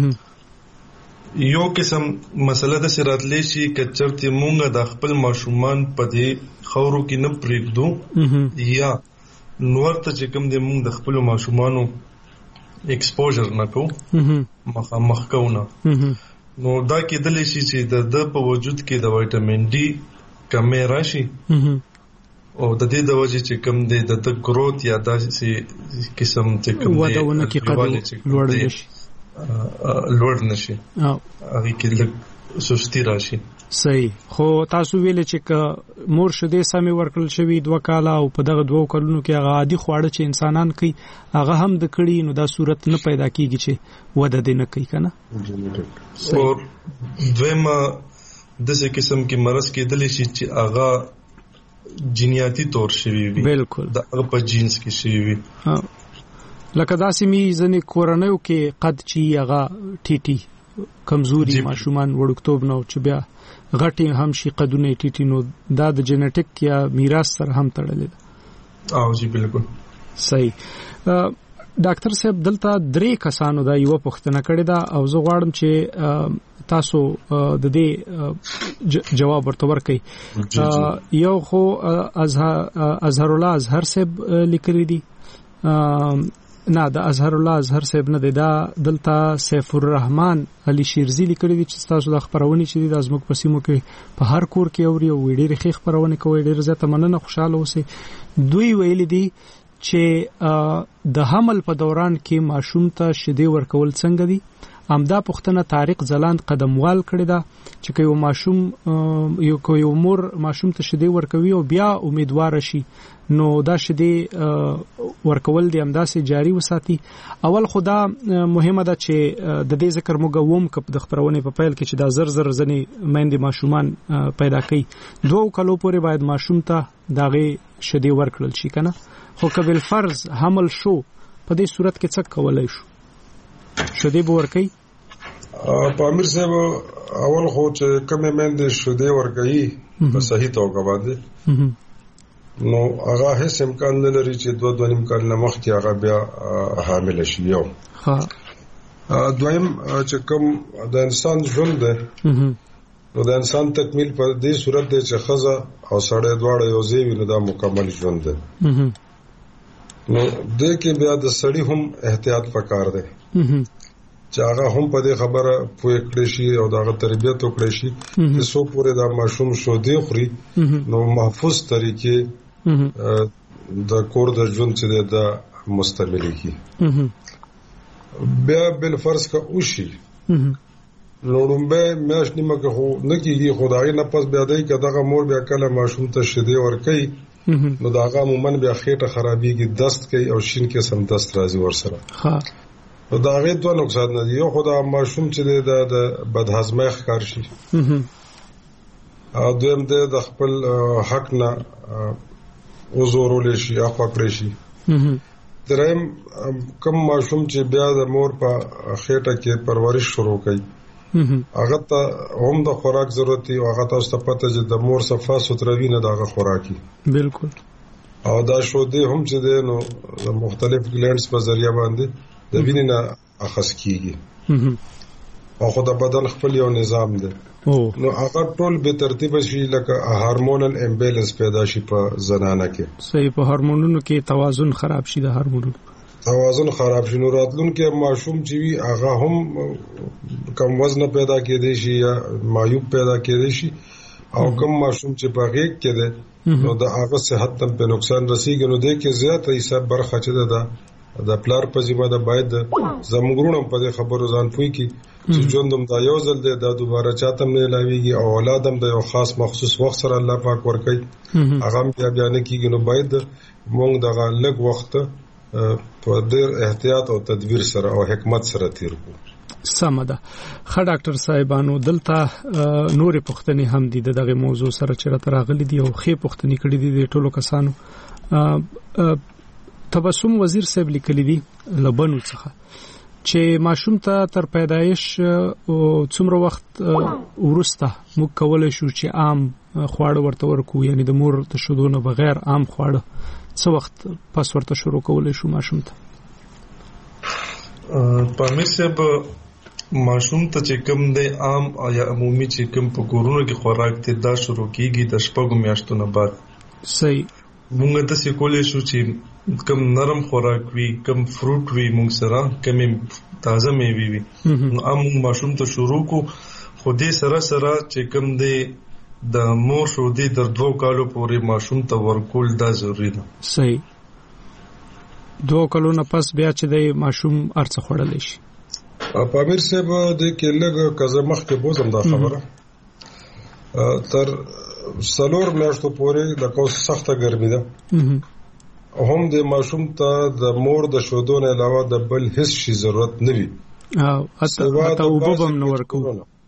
یو قسم مسله د سراتلې شي کچرته مونږه د خپل ماشومان په دې خورو کې نه پریږدو یا نور ته چې کوم د مونږ د خپل ماشومانو ایکسپوژر نه کو مخ کوونه نو دا کېدلی شي چې د په وجود کې د وټامین ډي کمې راشي او د دې د وجې چې کوم د گروث یا داسې قسم چې کوم ودونه کې لوړ نشي هغه کې لږ سستی راشي. صحیح. خو تاسو ویل چې مور شیدې سمې ورکړل شوی 2 کاله او په دغه 2 کلونو کې هغه عادي خواړه چې انسانان کوي هغه هم د کړي نو دا صورت نه پیدا کیږي چې وده دې نه کوي کنه. او دویمه داسې قسم کې مرض کېدلی شي چې هغه جینیاتي طور شوی وي. بالکل د هغه په جینز کې شوی وي. لکه داسې می ځنې کورنیو کې قد چې هغه ټیټي کمزوري ماشومان وړکتوب نو چې بیا غټي هم شي قدونه ټیټي نو دا د جنټیک یا میراث سره هم تړلې ده. او جی بالکل صحیح. ډاکټر صاحب دلته 3 کسانو دا یو پوښتنه کړې ده او زه غواړم چې تاسو د دې جواب ورته ورکړئ. یو خو اظهر الله اظهر صاحب لیکلي دي نه د اظهر الله اظهر صاحب نه دی دا دلته سیف الرحمن علي شیرزی لیکلي دي چې تاسو د خبرونه چې د ازموږ په سیمو کې په هر کور کې اوري او ډېر ښه خبرونه کوي ډېر زیاته مننه خوشاله اوسئ. دوی ویل دي چې د حمل په دوران کې ماشوم ته شیدې ورکول څنګه دي. امدا پښتنه طارق زلاند قدموال کړی دا چې یو ماشوم یو مور ماشوم ته شیدې ورکوي او بیا امیدوار شي نو دا شیدې ورکول دي امداسې جاری وساتي. اول خدا مهمه ده چې د دې ذکر موږ ووم کپ د خبرونه په پیل کې چې دا زر ځنې مېندې ماشومان پیدا کوي 2 کالو پورې باید ماشوم ته داغه شیدې ورکړل شي کنه. خو کبل فرض حمل شو په دې صورت کې څه کولای شو؟ شیدې به ورکړي. پامیر صاحب اول خو چې کومې مېندې شیدې ورکړي په صحیح توګه باندې نو هغه هیڅ امکان نه لري چې 2.5 کال نه مخکې هغه بیا حامل شي. یو دویم چې کوم د انسان ژوند ده نو د انسان تکمیل په دې صورت دی چې ښځه او سړی دواړه یو ځای وي نو دا مکمل ژوند ده. نو دې کې بیا د سړی هم احتیاط پکار دی چې هغه هم په دې خبره پوه کړی شي او دغه تربیت وکړي شي چې څو پورې دا ماشوم شو دی خوري نو محفوظ طریقې د کور د ژوند چې د مستمري کی بیا بل فرض کا اوشي لوړمبه میاش نیمه که خو نکیږي خدای نه پس بیا دای کداغه مور بیا کله ماشوم ته شیدې ور کوي نو داغه مومن بیا خېټه خرابېږي دست کوي او شین کې سم دست راځي ور سره. نو دا غي دوه نقصان نه دي. یو خدای ماشوم چې د بدهضمۍ ښکار شي او دویم د خپل حق نه وزورول شي اخوا کړی شي. دریم کم ماشوم چې بیا د مور په خېټه کې پرورش شروع کوي هغه ته هم د خوراک ضرورت دی او هغه تاسو ته پته چې د مور صفه ستروي نه دغه خوراکي. بالکل. او دا شو دی هم چې نو مختلف ګلانډز په ذریعہ باندې د وینې نه اخذ کیږي او خو د بدن خپل یو نظام دی نو هغه ټول به ترتیب شي لکه هارمونل امبیلنس پیدا شي په زنانه کې. صحیح. په هورمونونو کې توازن خراب شي د هورمونونو توازن خراب شي نو راتلونکي ماشوم چې وي هغه هم کم وزن پیدا کېدی شي یا معیوب پیدا کېدی شي او کم ماشوم چې په غېږ کې دی نو د هغه صحت ته په نقصان رسیږي. نو د کې زیاته حساب برخه چې ده د پلار په ذمہ ده باید زموږ په دې خبرو ځان پوي کی چې ژوندم دا یو ځل دی دا دوباره چاته نه لاویږي او اولادم د یو خاص مخصوص وخت سره الله پاک ورکړي هغه بیا نه کیږي. نو باید موږ دغه لږ وخت په ډېر احتیاط او تدبیر سره او حکمت سره تیر کو. سمده. خا ډاکټر صاحبانو دلته نورې پوښتنې هم دي دغه موضوع سره چې راغلي دي او خې پوښتنې کړې دي د ټولو کسانو. تبسم وزیر صاحب لیکلي دي لبنو څخه چې ماشوم ته تر پیدایش او څومره وخت ورسته موږ کولای شو چې عام خواړه ورته ورکو، یعنی د مور د شیدو نه بغیر عام خواړه څه وخت پس ورته شروع کولای شو ماشوم ته؟ پامیر صاحب ماشوم ته چې کوم دی عام یا عمومي چې کوم په کورونو کې خوراک ته دا شروع کیږي د شپږو میاشتو نه بعد. صحیح. موږ ته څه کولای شو چې کوم نرم خوراک وي، کوم فروټ وي، موږ سره کوم تازه میوه وي نو عام ماشوم ته شروع کو. خو دې سره چې کوم دی د مور شو دی تر 2 کالو پورې ماشوم ته ورکول دا ضروری ده. صحیح. 2 کالو نه پس بیا چې د ماشوم ارڅ خوړل شي. پامیر صاحب د کې لګ کزه مخ کې بوزم دا خبره تر 4 میاشتو پورې د کوم سخته ګرمي ده هم د ماشوم ته د مور د شودو نه علاوه د بل هیڅ شي ضرورت نه وي. حتی وبوبم نو ورکو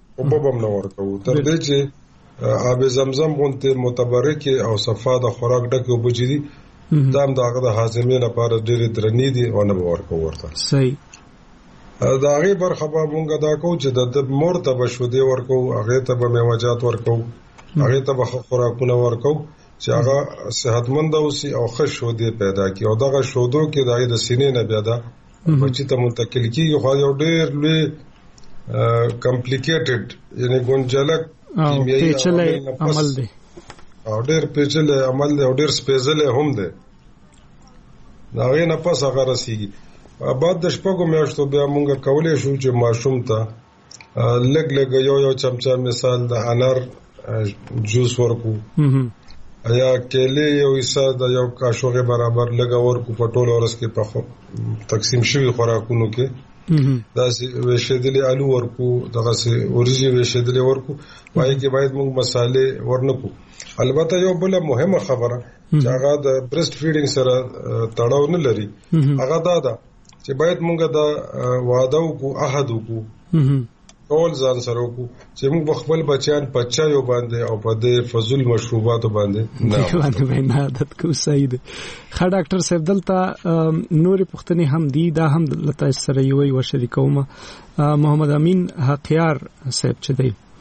تر دې چې آب زمزم غونته متبرک او صفا د خوراک ډکه وبجدي دام دغه د هاضمې لپاره ډېر درنې دي او نه ورکو ورته. صحیح. دا غي برخه به مونږ دا کوو چې د مور ته بشودي ورکو، هغه ته به میوجات ورکو، هغه ته به خوراکونه ورکو چې هغه صحتمند اوسي او ښه شودي پیدا کړي. او دغه شودو کې د سینې نه بیا دا بچی ته منتقل کیږي. خو یو ډېر لوی کمپلیکیټډ یعنی ګونجلک کیمیاوي عمل دی او ډېر پیچلې عمل دی او ډېر سپیشل هم دی. دا غي نه پس هغه رسیږي. بعد د شپږو میاشتو بیا مونږ کولای شو چې ماشوم ته لګ یو چمچا مثال د انار جوس ورکو یا کېله یو حصہ د یو کاشوغه برابر لګ ورکو په ټول ورځ کې په تقسیم شوی خوراکونو کې دا وشیدلې آلو ورکو، دغه سي اوريجي وشیدلې ورکو. پای کې باید موږ مصالې ورنکو. البته یو بل مهمه خبره چې هغه د برست فیډینګ سره تړاو نه لري هغه دا ده چې باید مونږ دا وعده وکړو، عهد وکړو، ټول ځان سره وکړو چې موږ خپل بچیان په چایو باندې او په دې فضول مشروباتو باندې نه عادت کو. صحیح ده. خا ډاکټر صاحب دلته نورې پوښتنې هم دي، دا هم لته سره یو شریکوم. محمد امین حقیار صاحب چې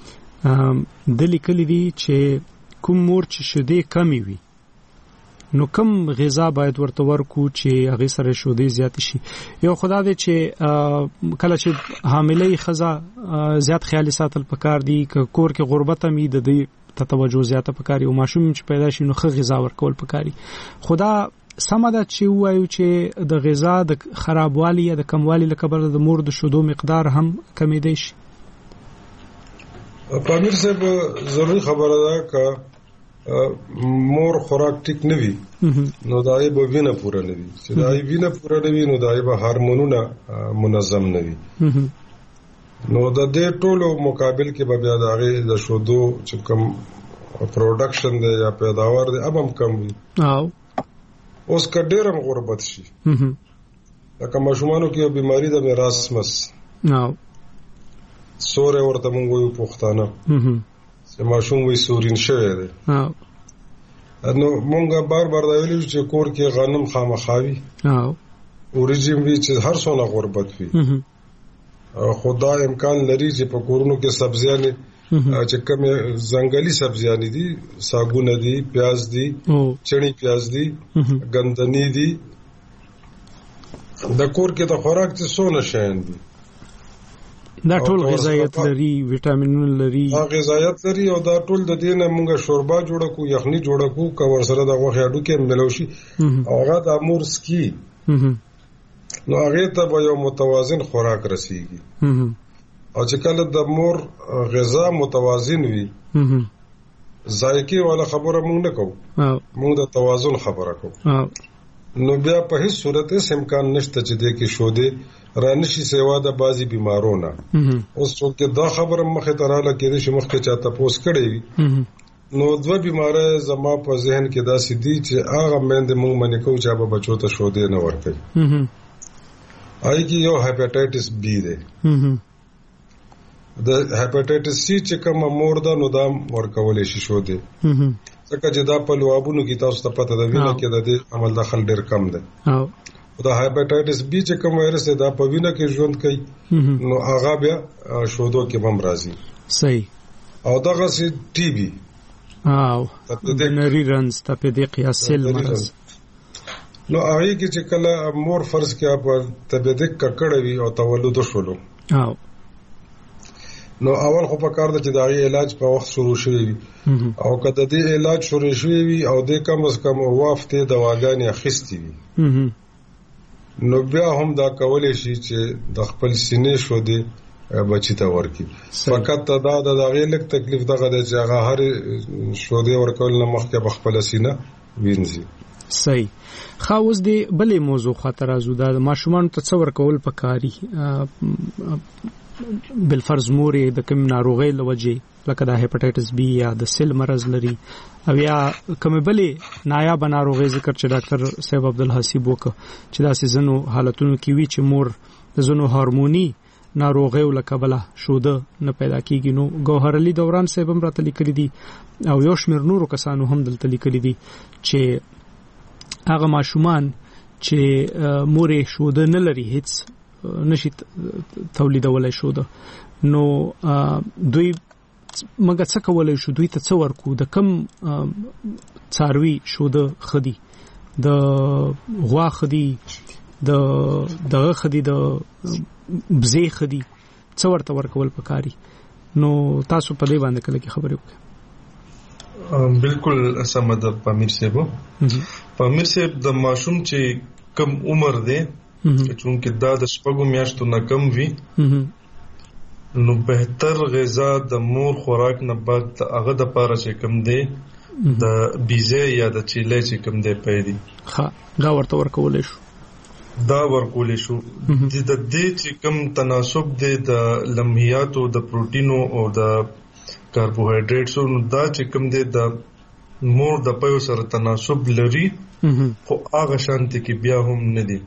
دی د لیکلي دي چې کوم مور چې شیدې کمی وي نو کم غذا باید ورته ورکو چې هغه سره شودې زیات شي. یو خدای دې چې کله چې حاملې خزه زیات خیال ساتل پکار دي، کور کې غربت هم د دې ته توجه زیاته پکاري او ماشوم چې پیدا شي نو ښه غذا ورکول پکاري. خدا سمه ده چې وایو چې د غذا د خرابوالي یا د کموالي لکبر د مور د شودو مقدار هم کمیدای شي. پامیر صاحب ضروري خبره ده که مور خوراک ټیک نه وي نو دای به وینه پوره نه وي، چې دای وینه پوره نه وي نو دای به هورمونونه منظم نه وي. نو د دې ټولو مقابل کې به بیا د هغه د شودو چې کوم پروډکشن دی یا پیداوار دی هم کم وي او اوس کډیر هم غربت شي. لکه ماشومانو کې بیماری د میراثمس سوره ورته مونږ یو پښتانه چې ماشوم وي سورین شوی دی. نو مونږه بار دا ویل چې کور کې غنم خامخاوي اوریجن وی چې هر څونه غربت وي. خدا امکان لري چې په کورونو کې سبزیانې چې کوم ځنګلي سبزیانې دي، ساګونه دي، پیاز دي، چڼي پیاز دي، ګندنې دي، د کور کې د خوراک څه څونه شین دي دا ټول غذایت لري، وټامینونه لري، غذایت لري او دا ټول د دینه مونږه شوربا جوړه کو، یخني جوړه کو، کور سره د غوښه اډو کې ملوشي او هغه د امور سکی نو هغه ته به یو متوازن خوراک رسیږي. او چې کله د مور غذا متوازن وي ذایقه والا خبره مونږ نه کوو، مونږ د توازن خبره کوو. نو بیا په هیڅ صورت هیڅ امکان نشته چې د کې شودې رانشي سیوا د بازي بیمارونه. اوس څوک دا خبره مخه تراله کېږي چې مخکې چاته پوس کړی وي. نو دوه بیماره زما په ذهن کې دا سدي چې هغه مند مونږ باندې کو چې به بچو ته شودې نه ورکړي. آی کی یو هپاتایټس بی دی. د هپاتایټس سی چې کوم مور ده نو دا ورکولې شي شودې. ځکه چې دا په لوابونو کې تاسو ته پته ده وینه کې د دې عمل دخل ډیر کم دی. دا هپاتایټس بی چې کوم وایرس دی دا په وینه کې ژوند کوي، نو هغه بیا شودو کې هم راځي. صحیح. او دغه سي ټي بي د نری رنز ته په دې قیاس سیل مرز. نو هغه کې چې کله مور فرض کې په تبدیک ککړه وي او تولد شولو، نو اول خو په کار ده چې دا غي علاج په وخت شروع شي او کله دې علاج شروع شي وي او د کم از کم وافته دواګانې اخیستي وي، نو بیا هم دا کولای شي چې د خپل سینې شو دې بچی ته ورکی. فقط دا د غي لک تکلیف دغه د چې هغه هر شو دې ورکول نه مخکې په خپل سینه وینځي. صحیح. خاوس دی بلې موضوع خاطر ازو دا ماشومان ته څور کول پکاري بالفرض مورې د کوم ناروغي لوجه لکه د هپاتایټس بی یا د سیل مرز لري او یا کوم بلې نایاب ناروغي ذکر چې ډاکټر صاحب عبدالحسیب وک چې دا سيزونو حالتونو کې وی چې مور د زونو هورموني ناروغي ولکبله شوده نه پیدا کیږي. نو ګوهر علي دوران صاحب هم راته لیکلي دي او یو شمیر نورو کسانو هم دلته لیکلي دي چې هغه ماشومان چې مورې شوده نه لري هیڅ نشي تولیدولای شوده، نو دوی مګه څه کولای شو دوی ته څه ورکو د کم څاروي شوده خدي د غوا خدي د خدي د بزې خدي څه ورته ورکول پکاري. نو تاسو په دې باندې کله کې خبرې وکړئ. بالکل سمه ده پامیر صاحب. پامیر صاحب د ماشوم چې کم عمر دی چونکه دا د شپږو میاشتو نه کم وي، نو بهتر غذا د مور خوراک نه بعد هغه د پاره چې کم دی د بیزه یا د چیلې چې کم دی پیدا دا ورته ورکول شو د دې چې کم تناسب دی د لمحیاتو د پروتینو او د کاربوهایډریټسو، نو دا چې کم دی د مور د پيو سره تناسب لري خو هغه شانتي کې بیا هم نه دی.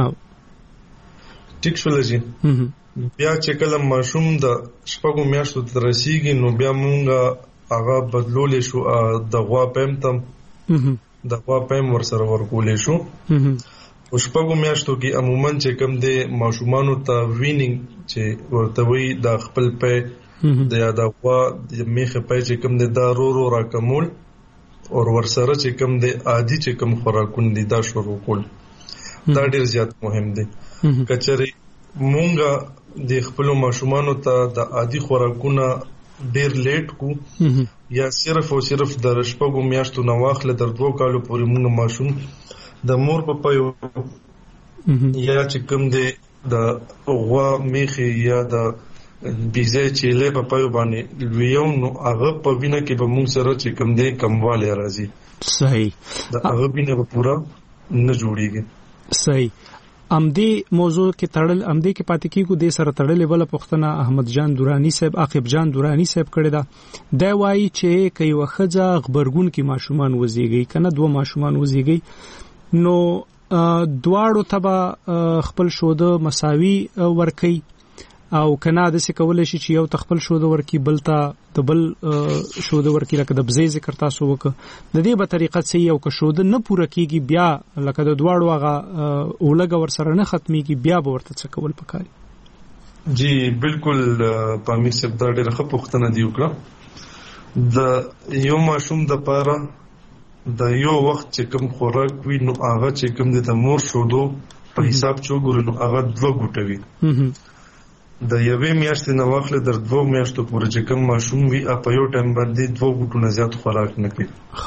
ټیک شو لږی بیا چې کله ماشوم د شپږو میاشتو ته رسیږي نو بیا مونږه هغه بدلولې شو د غوا پم تم د غوا پم ورسره ورکولې شو. او شپږو میاشتو کې عموما چې کم دی ماشومانو ته وینینګ چې ورته وي د خپل پې د یا د غوا د میخه پې چې کم دی دا رو راکمول او ورسره چې کم دی عادي چې کم خوراکونه دي دا شروع کول. دا ډیر زیات مهم دی. کچره مونږه د خپل ماشومانو ته د عادي خوراکونه ډیر لیټ کو یا صرف او صرف د شپږو میاشتو نه واخله تر 2 کالو پورې مونږ ماشوم د مور په پيو یا چې کوم دی د غوا میخي یا د بيزه چيله په پيو باندې ویوم نو هغه په وینه کې به مونږ سره چې کوم دی کمواله راځي. صحیح. د هغه وینه په پورا نه جوړیږي. صحیح. امدی موضوع کې تړل امدی کې پاتې کیږي د سره تړلې بل پښتنه احمد جان دورانی صاحب عاقب جان دورانی صاحب کړی دا د وایي چې کوي وخزه خبرګون کې ماشومان وزيږي کنه دوه ماشومان وزيږي نو دواړو تبا خپل شوده مساوي ورکی او کنه د څه کولای شي چې یو تخپل شوده ورکی بلتا د بل شوده ورکی لکه د بزې ذکر تاسو وک د دې په طریقه چې یو که شوده نه پوره کیږي بیا لکه د دواړو هغه اولګ ور سره نه ختميږي بیا به ورته څه کول پکاري. جی بالکل پامیر صاحب دا ډېر ښه پوښتنه دی وکړه. د یو ماشوم د پاره د یو وخت چې کوم خوراک وي نو هغه چې کوم د مور شودو په حساب چوغورو نو هغه 2 ګوټه وي. د یوې میاشتې نه واخله در 2 میاشتو پورې چې کوم ماشوم وي په یو ټایم باندې 2 ګوټو نه زیات خوراک نه کوي.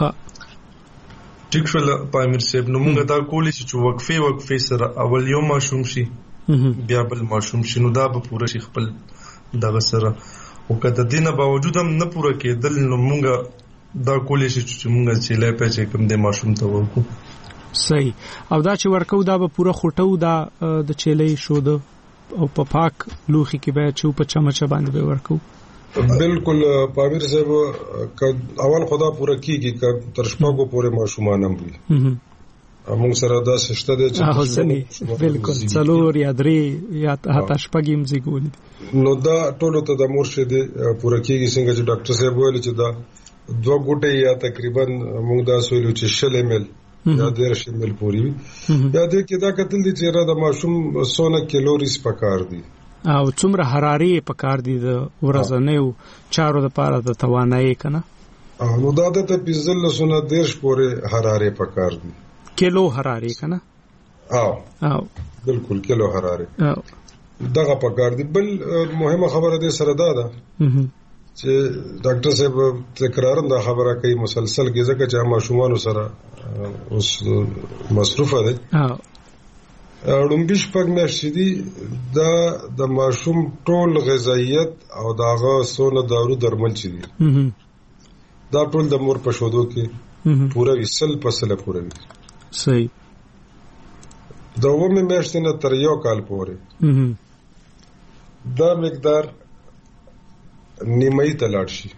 ټیک شو پامیر صاحب نو موږ دا کولی چې وقفه سره اول یو ماشوم شي بیا بل ماشوم شي نو دا به پوره شي خپل دغه سره او کله دینه باوجود هم نه پوره کېدل نو موږ دا کولې چې موږ چې لای په چې کوم د ماشوم ته ورکو. صحیح. او دا چې ورکو دا به پوره خوټو دا د چيلې شو د او په پاک لوخي کې به چې په چمچه باندې به ورکو. بالکل پامیر صاحب اول خدا پوره کیږي ک تر شپږو پورې ماشومان هم وي. موږ سره دا سشته دی چې بالکل څلور یا درې یا حتی شپږ هم زیګول. نو دا ټول ته د مرشد پوره کیږي څنګه چې ډاکټر صاحب ویل چې دا 2 ګوټه یا تقریبا موږ دا سویلو چې 6 ml یا 10 ml پوری وي. یا دې کې دا کتل دي چې را د ماشوم 100 کیلوریز پکار دي او څومره حراري پکار دي د ورځنیو چارو لپاره د توانایي کنه. نو دا د 1510 پورې حراري پکار دي. کیلو حراري کنه. او بالکل کیلو حراري دغه پکار دي. بل مهمه خبره ده سره دا ده چې ډاکټر صاحب تکرارن دا خبره کوي مسلسل کې ځکه چې ماشومان سره اوس مصروفه ده. لومبیش پک میاشتې دي دا د ماشوم ټول غذایت او داغه سونه دارو درمل چي دي دا ټول د مور په شودو کې پورا وسل پسله پورا وي. صحیح. دا ومه میاشتې نه تر یو کال پورې دا مقدار نیمه ته لاړ شي.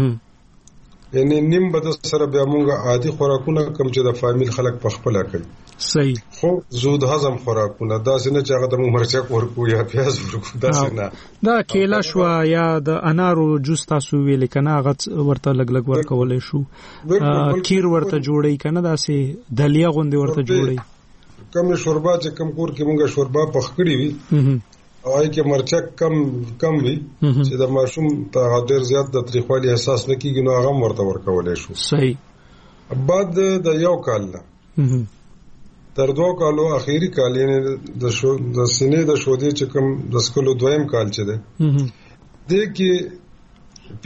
یعنی نیم به سره بیا موږ عادي خوراکونه کم چې د فامیل خلک په خپل کوي. صحیح. خو زود هضم خوراکونه دا څنګه چې هغه د مرچک ورکو یا پیاز ورکو دا څنګه دا کیلا شو یا د انارو جوس تاسو ویل کنه هغه ورته لګ لګ ورکول شو. کیر ورته جوړی کنه دا سي دلیا غوندي ورته جوړی. کم شوربا چې کم کور کې موږ شوربا پخکړی وي او هي کې مرچک کم وي چې د ماشوم ته ډیر زیات د تریخوالي احساس نه کیږي نو هغه ورته ورکول شو. صحیح. بعد د یو کال نه تر 2 کالو اخیری کال یعنی د سینې د شودې چې کوم د سکلو دویم کال چي ده د کې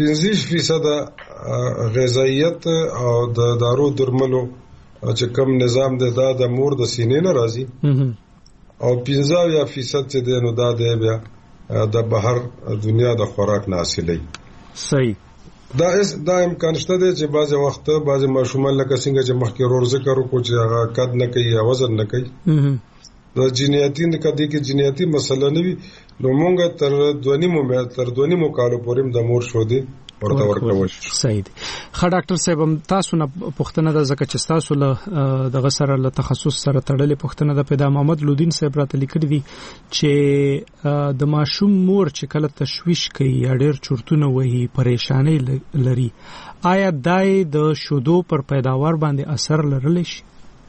50% غذایت او د دارو درملو چې کوم نظام ده دا د مور د سینې نه راځي او 50% چې ده نو دا ده بیا د بهر دنیا د خوراک نه حاصلې. صحیح. دا امکان شته دی چې بعض وخت بعض ماشومان لکه څنګه چې مخکې رور ذکر وکړو چې هغه قد نه کوي یا وزن نه کوي د جینیاتي د کدي کې جینیاتي مسله نه وي نو مونږ تر 2.5 کالو پورې د مور شو دی ورته ورکول. صحیح دی. ښه ډاکټر صاحب تاسو نه پوښتنه ده ځکه چې تاسو له دغه سره له تخصص سره تړلې پوښتنه ده. پیدا محمد لودین صاحب راته لیکلي دي چې د ماشوم مور چې کله تشویش کوي یا ډېر چورتونه وهي پریشانی لري آیا دای د شودو پر پیداوار باندې اثر لرلی شي؟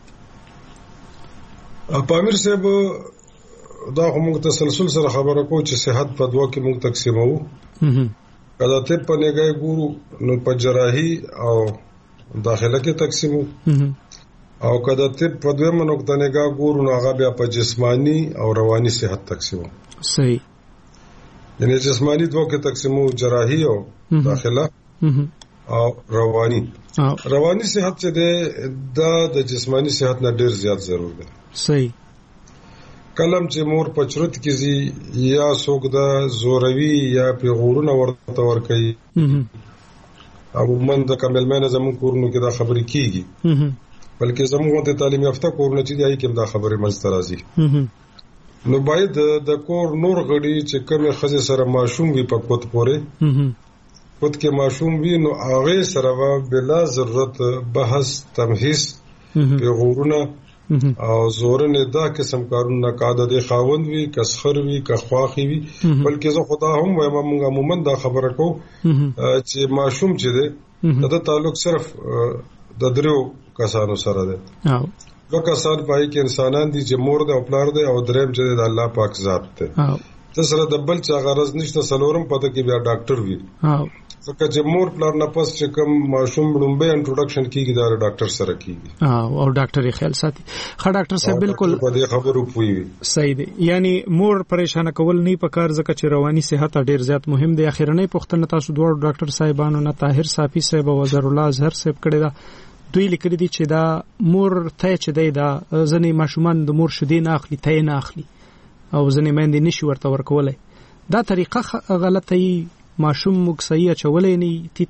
پامیر صاحب دا موږ تسلسل سره خبره کوو چې صحت په دوه کې موږ تقسیمو. کله ته په نگاه ګورو نو په جراحي او داخله کې تقسیمو او کله ته په دویمه نقطه نگاه ګورو نو هغه بیا په جسمانی او رواني صحت تقسیمو. صحیح. یعنی جسمانی دوه کې تقسیمو جراحي او داخله او رواني. رواني صحت چې ده د جسمانی صحت نه ډیر زیات ضرور ده. صحیح. کلم چې مور پچرت کیږي یا څوک د زوروي یا پیغورونه ورته ور کوي او من د کامل مینه زمون کورونو کې دا خبرې کیږي بلکې زموږ د تعلیم یافته کورونه چې دی کې دا خبرې منځ ته راځي. نو باید د کور نور غړي چې کومه خزه سره ماشوم وي په کوت پورې کوت کې ماشوم وي نو هغه سره بلا ضرورت بحث تمهیز پیغورونه او زورنه دا قسم کارونه قاعده د خاوند وی کسخر وی کخواخي وی بلکې زه خدا هم وایم موږ عموما دا خبره کو چې ماشوم چې ده د تعلق صرف د درو کسانو سره ده. دوه کسان پای کې انسانان دي چې مور ده او پلار ده او دریم چې د الله پاک ذات ده. تسره د بل چا غرض نشته سلورم پته کې بیا ډاکټر وی ځکه چې مور پلار نه پس چې کوم ماشوم لومبه انټروډکشن کیږي دا ډاکټر سره کیږي او ډاکټر یې خیال ساتي. ښه ډاکټر صاحب بالکل په دې خبرو پوي. صحیح دی. یعنی مور پریشان کول نه پکار ځکه چې رواني صحت ډیر زیات مهم دی. اخیرنۍ پوښتنه تاسو دوه ډاکټر صاحبانو نه طاهر صافي صاحب او وزیر الله اظهر صاحب کړی دا دوی لیکلي دي چې دا مور ته چې دی دا ځنې ماشومان د مور شیدې نه اخلي ته نه اخلي او ځنې مېندې نشي ورته ورکولای. دا طریقه غلطه ای ماشوم موږ صحیح چولې نه تیتا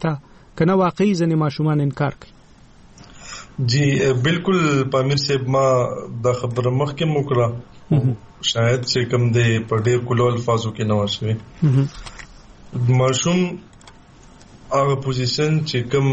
کنه واقعي ځنې ماشومان انکار کوي؟ جی بالکل پامیر صاحب ما دا خبره مخکې وکړه شاید چې کوم دې په ډېر کولو الفاظو کې نه وشوي ماشوم هغه پوزیشن چې کوم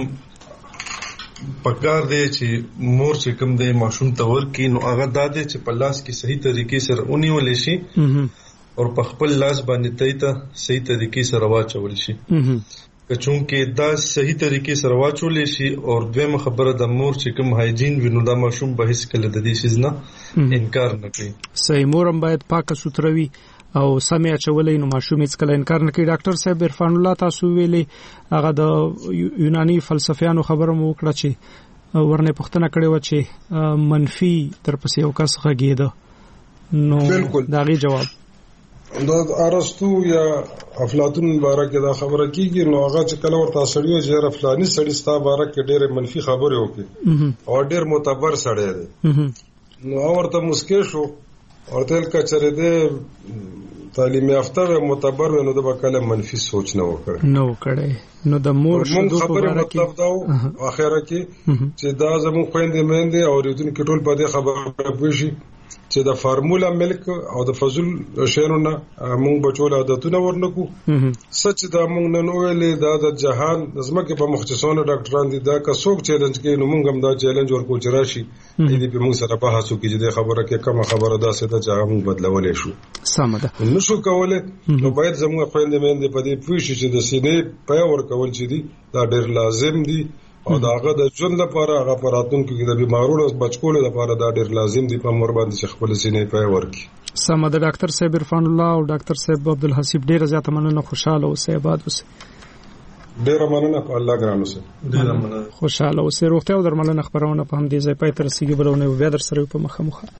پکار دی چې مور چې کوم دی ماشوم ته ورکړي نو هغه دا دی چې په لاس کې صحیح طریقې سره ونیول شي او په خپل لاس باندې ته صحیح طریقې سره واچول شي چونکه دا صحیح طریقې سره واچول شي او دویمه خبره د مور چې کوم هایجین وینو دا ماشوم به هیڅ کله د دې شي نه انکار نه کوي صحیح مورم باید پاکه سوتروي او سمې اچولې نو ماشوم هیڅ کله انکار نه کوي. ډاکټر صاحب عرفان الله تاسو ویلي هغه د یوناني فلسفیانو خبره مو وکړه چې ورنه پوښتنه کړې و چې منفي تر پسې یو کس غږیده نو دا غي جواب دا ارسطو یا افلاطون بارکه دا خبره کیږي نو هغه چې کله ورته سړیو چې افلانی سړی ستا بارکه ډېر منفي خبره وکړي او ډېر معتبر سړی دی نو ورته مسکه شو ورته کچره دی تعلیم یافته او معتبر نو د بکله منفي سوچ نه وکړي نو د مور شدو خبره مطلب دا اخره کې چې دا زموږ خويندې مېندې او ریتون کې ټول په دې خبره پوښي چې د فارمولا ملک او د فضل شیرونه مونږ بچول عادتونه ورنکو سچ دا مونږ نن ویلې دا د جهان زمکه په مختصونه ډاکټران دي دا که څوک چیلنج کوي نو مونږ هم دا چیلنج ورکو چې راشي دې په مونږ سره په هڅو کې چې خبره کې کومه خبره ده چې دا مونږ بدلولې شو سم ده نو شو کوله نو باید زموږ خويندې مېندې په دې پوښي چې د سینې په ور کول چې دي دا ډېر لازم دي او داغه د ژوند لپاره هغه پراتون کې د بیمارونو بچکولو لپاره دا ډېر لازم دي په مور باندې خپل سینې په ورکی. سم ده ډاکټر صاحب عرفان الله او ډاکټر صاحب عبدالحسیب ډېر زیاته مننه خوشاله اوسئ آباد اوسئ. ډېر مننه په الله ګران اوسئ. ډېر مننه خوشاله اوسئ. روغتیا او درملنه خبرونه په هم دې ځای پای تر رسیدي بلونه بیا در سره په مخه مخه.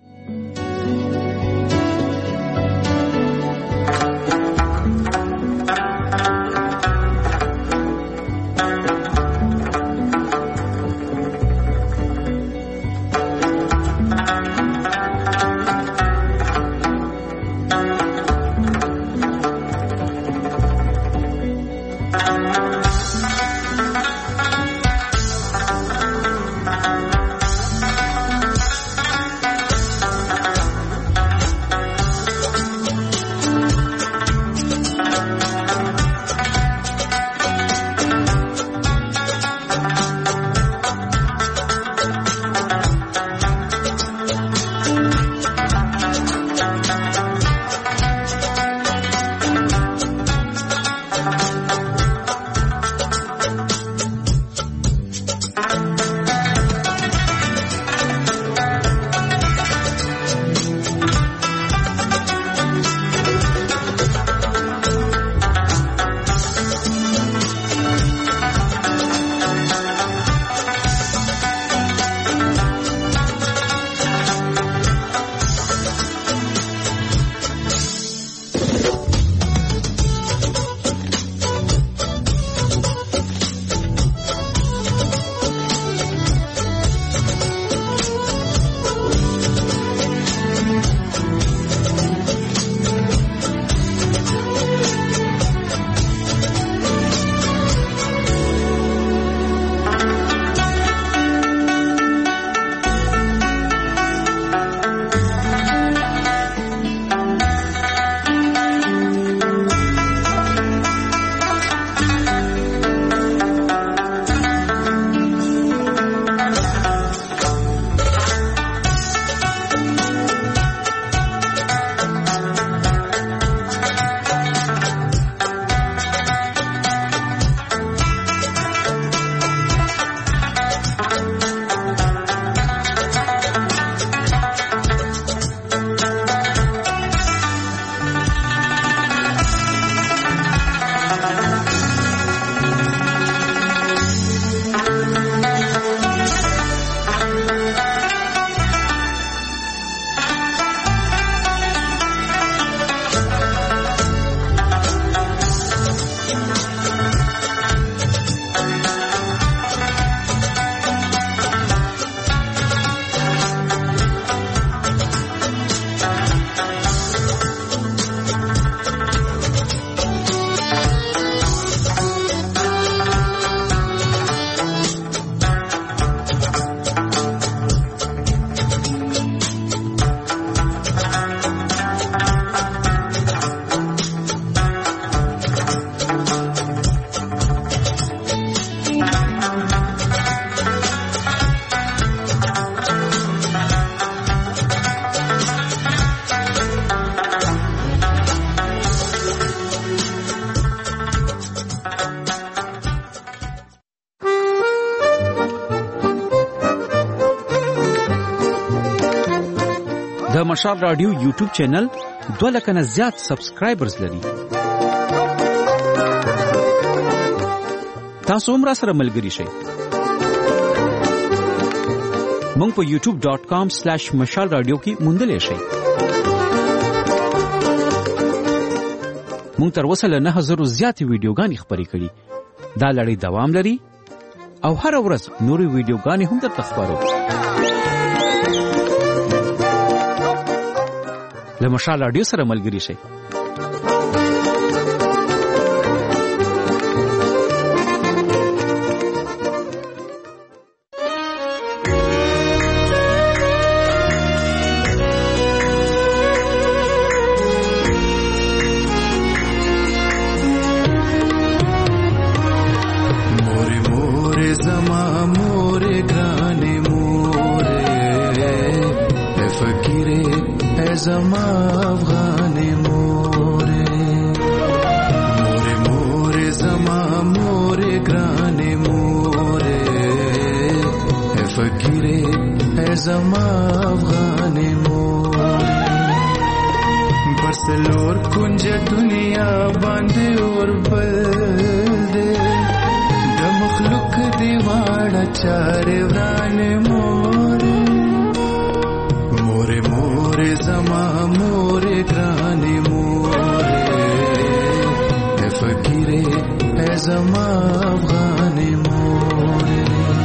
مشال رادیو یوټیوب چینل 2 لک نه زیات سبسکرایبرز لري. تاسو هم را سره ملګري شئ. مونږ په youtube.com/mashalradio کې موندلې شئ. مونږ تر اوسه له 9000 زیاتې ویډیوګانې خپرې کړي. دا لړۍ دوام لري او هر ورځ نورې ویډیوګانې هم درته خپرو. له مشال رادیو سره ملګري شئ. زما افغانې مورې مورې مورې زما مورې ګرانې مورې فقیرې زما افغانې مورې برسلور کنج دنیا باندې اور بل دې د مخلوق دی واړه چارې ورانې مورې مورې مورې زما مورې ګرانې مورې فقیرې زما افغانې مورې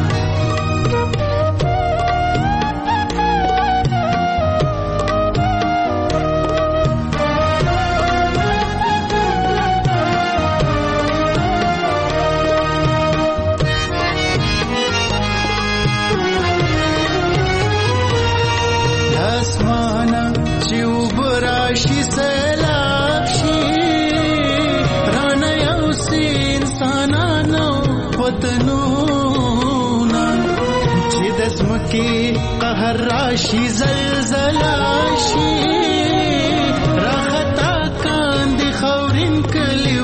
قهر راشي زلزلاشي راختا کاندي خورين کلی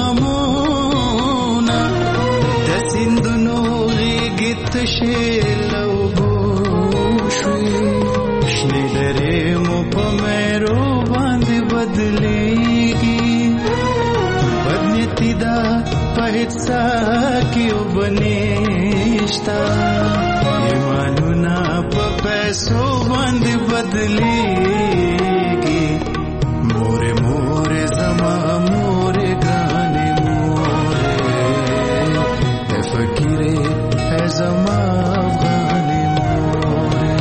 بامونا د سندونو غیږت شیلو بوشوي شنه درې مو په مېرو باندې بدلېږي بدنيتي دا په هیڅ کې وبنيشتا ایمانونه په پیسو باندې بدلېږي مورې مورې زما مورې ګرانې مورې فقیرې زما افغانې مورې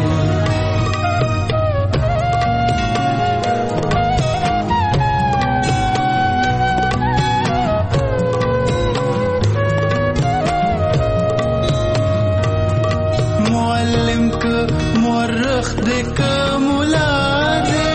مورخ دې کمولا دې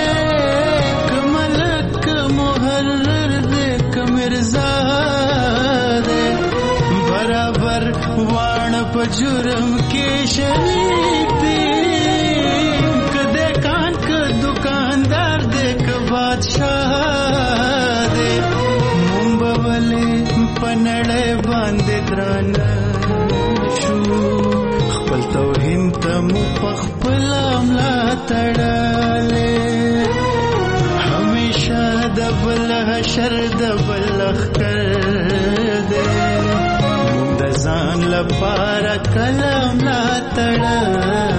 کملک محرر دې کمرزا دې برابر وان په جرم کې شریک دې کده کان ک دکاندار دې ک بادشاہ دې مونږ پنړې باندې دران شو خپل توهین ته مو خپل املا تړلې همیشه د بل حشر د بل خر دې مونږ ځان لپاره کلام لا تړلې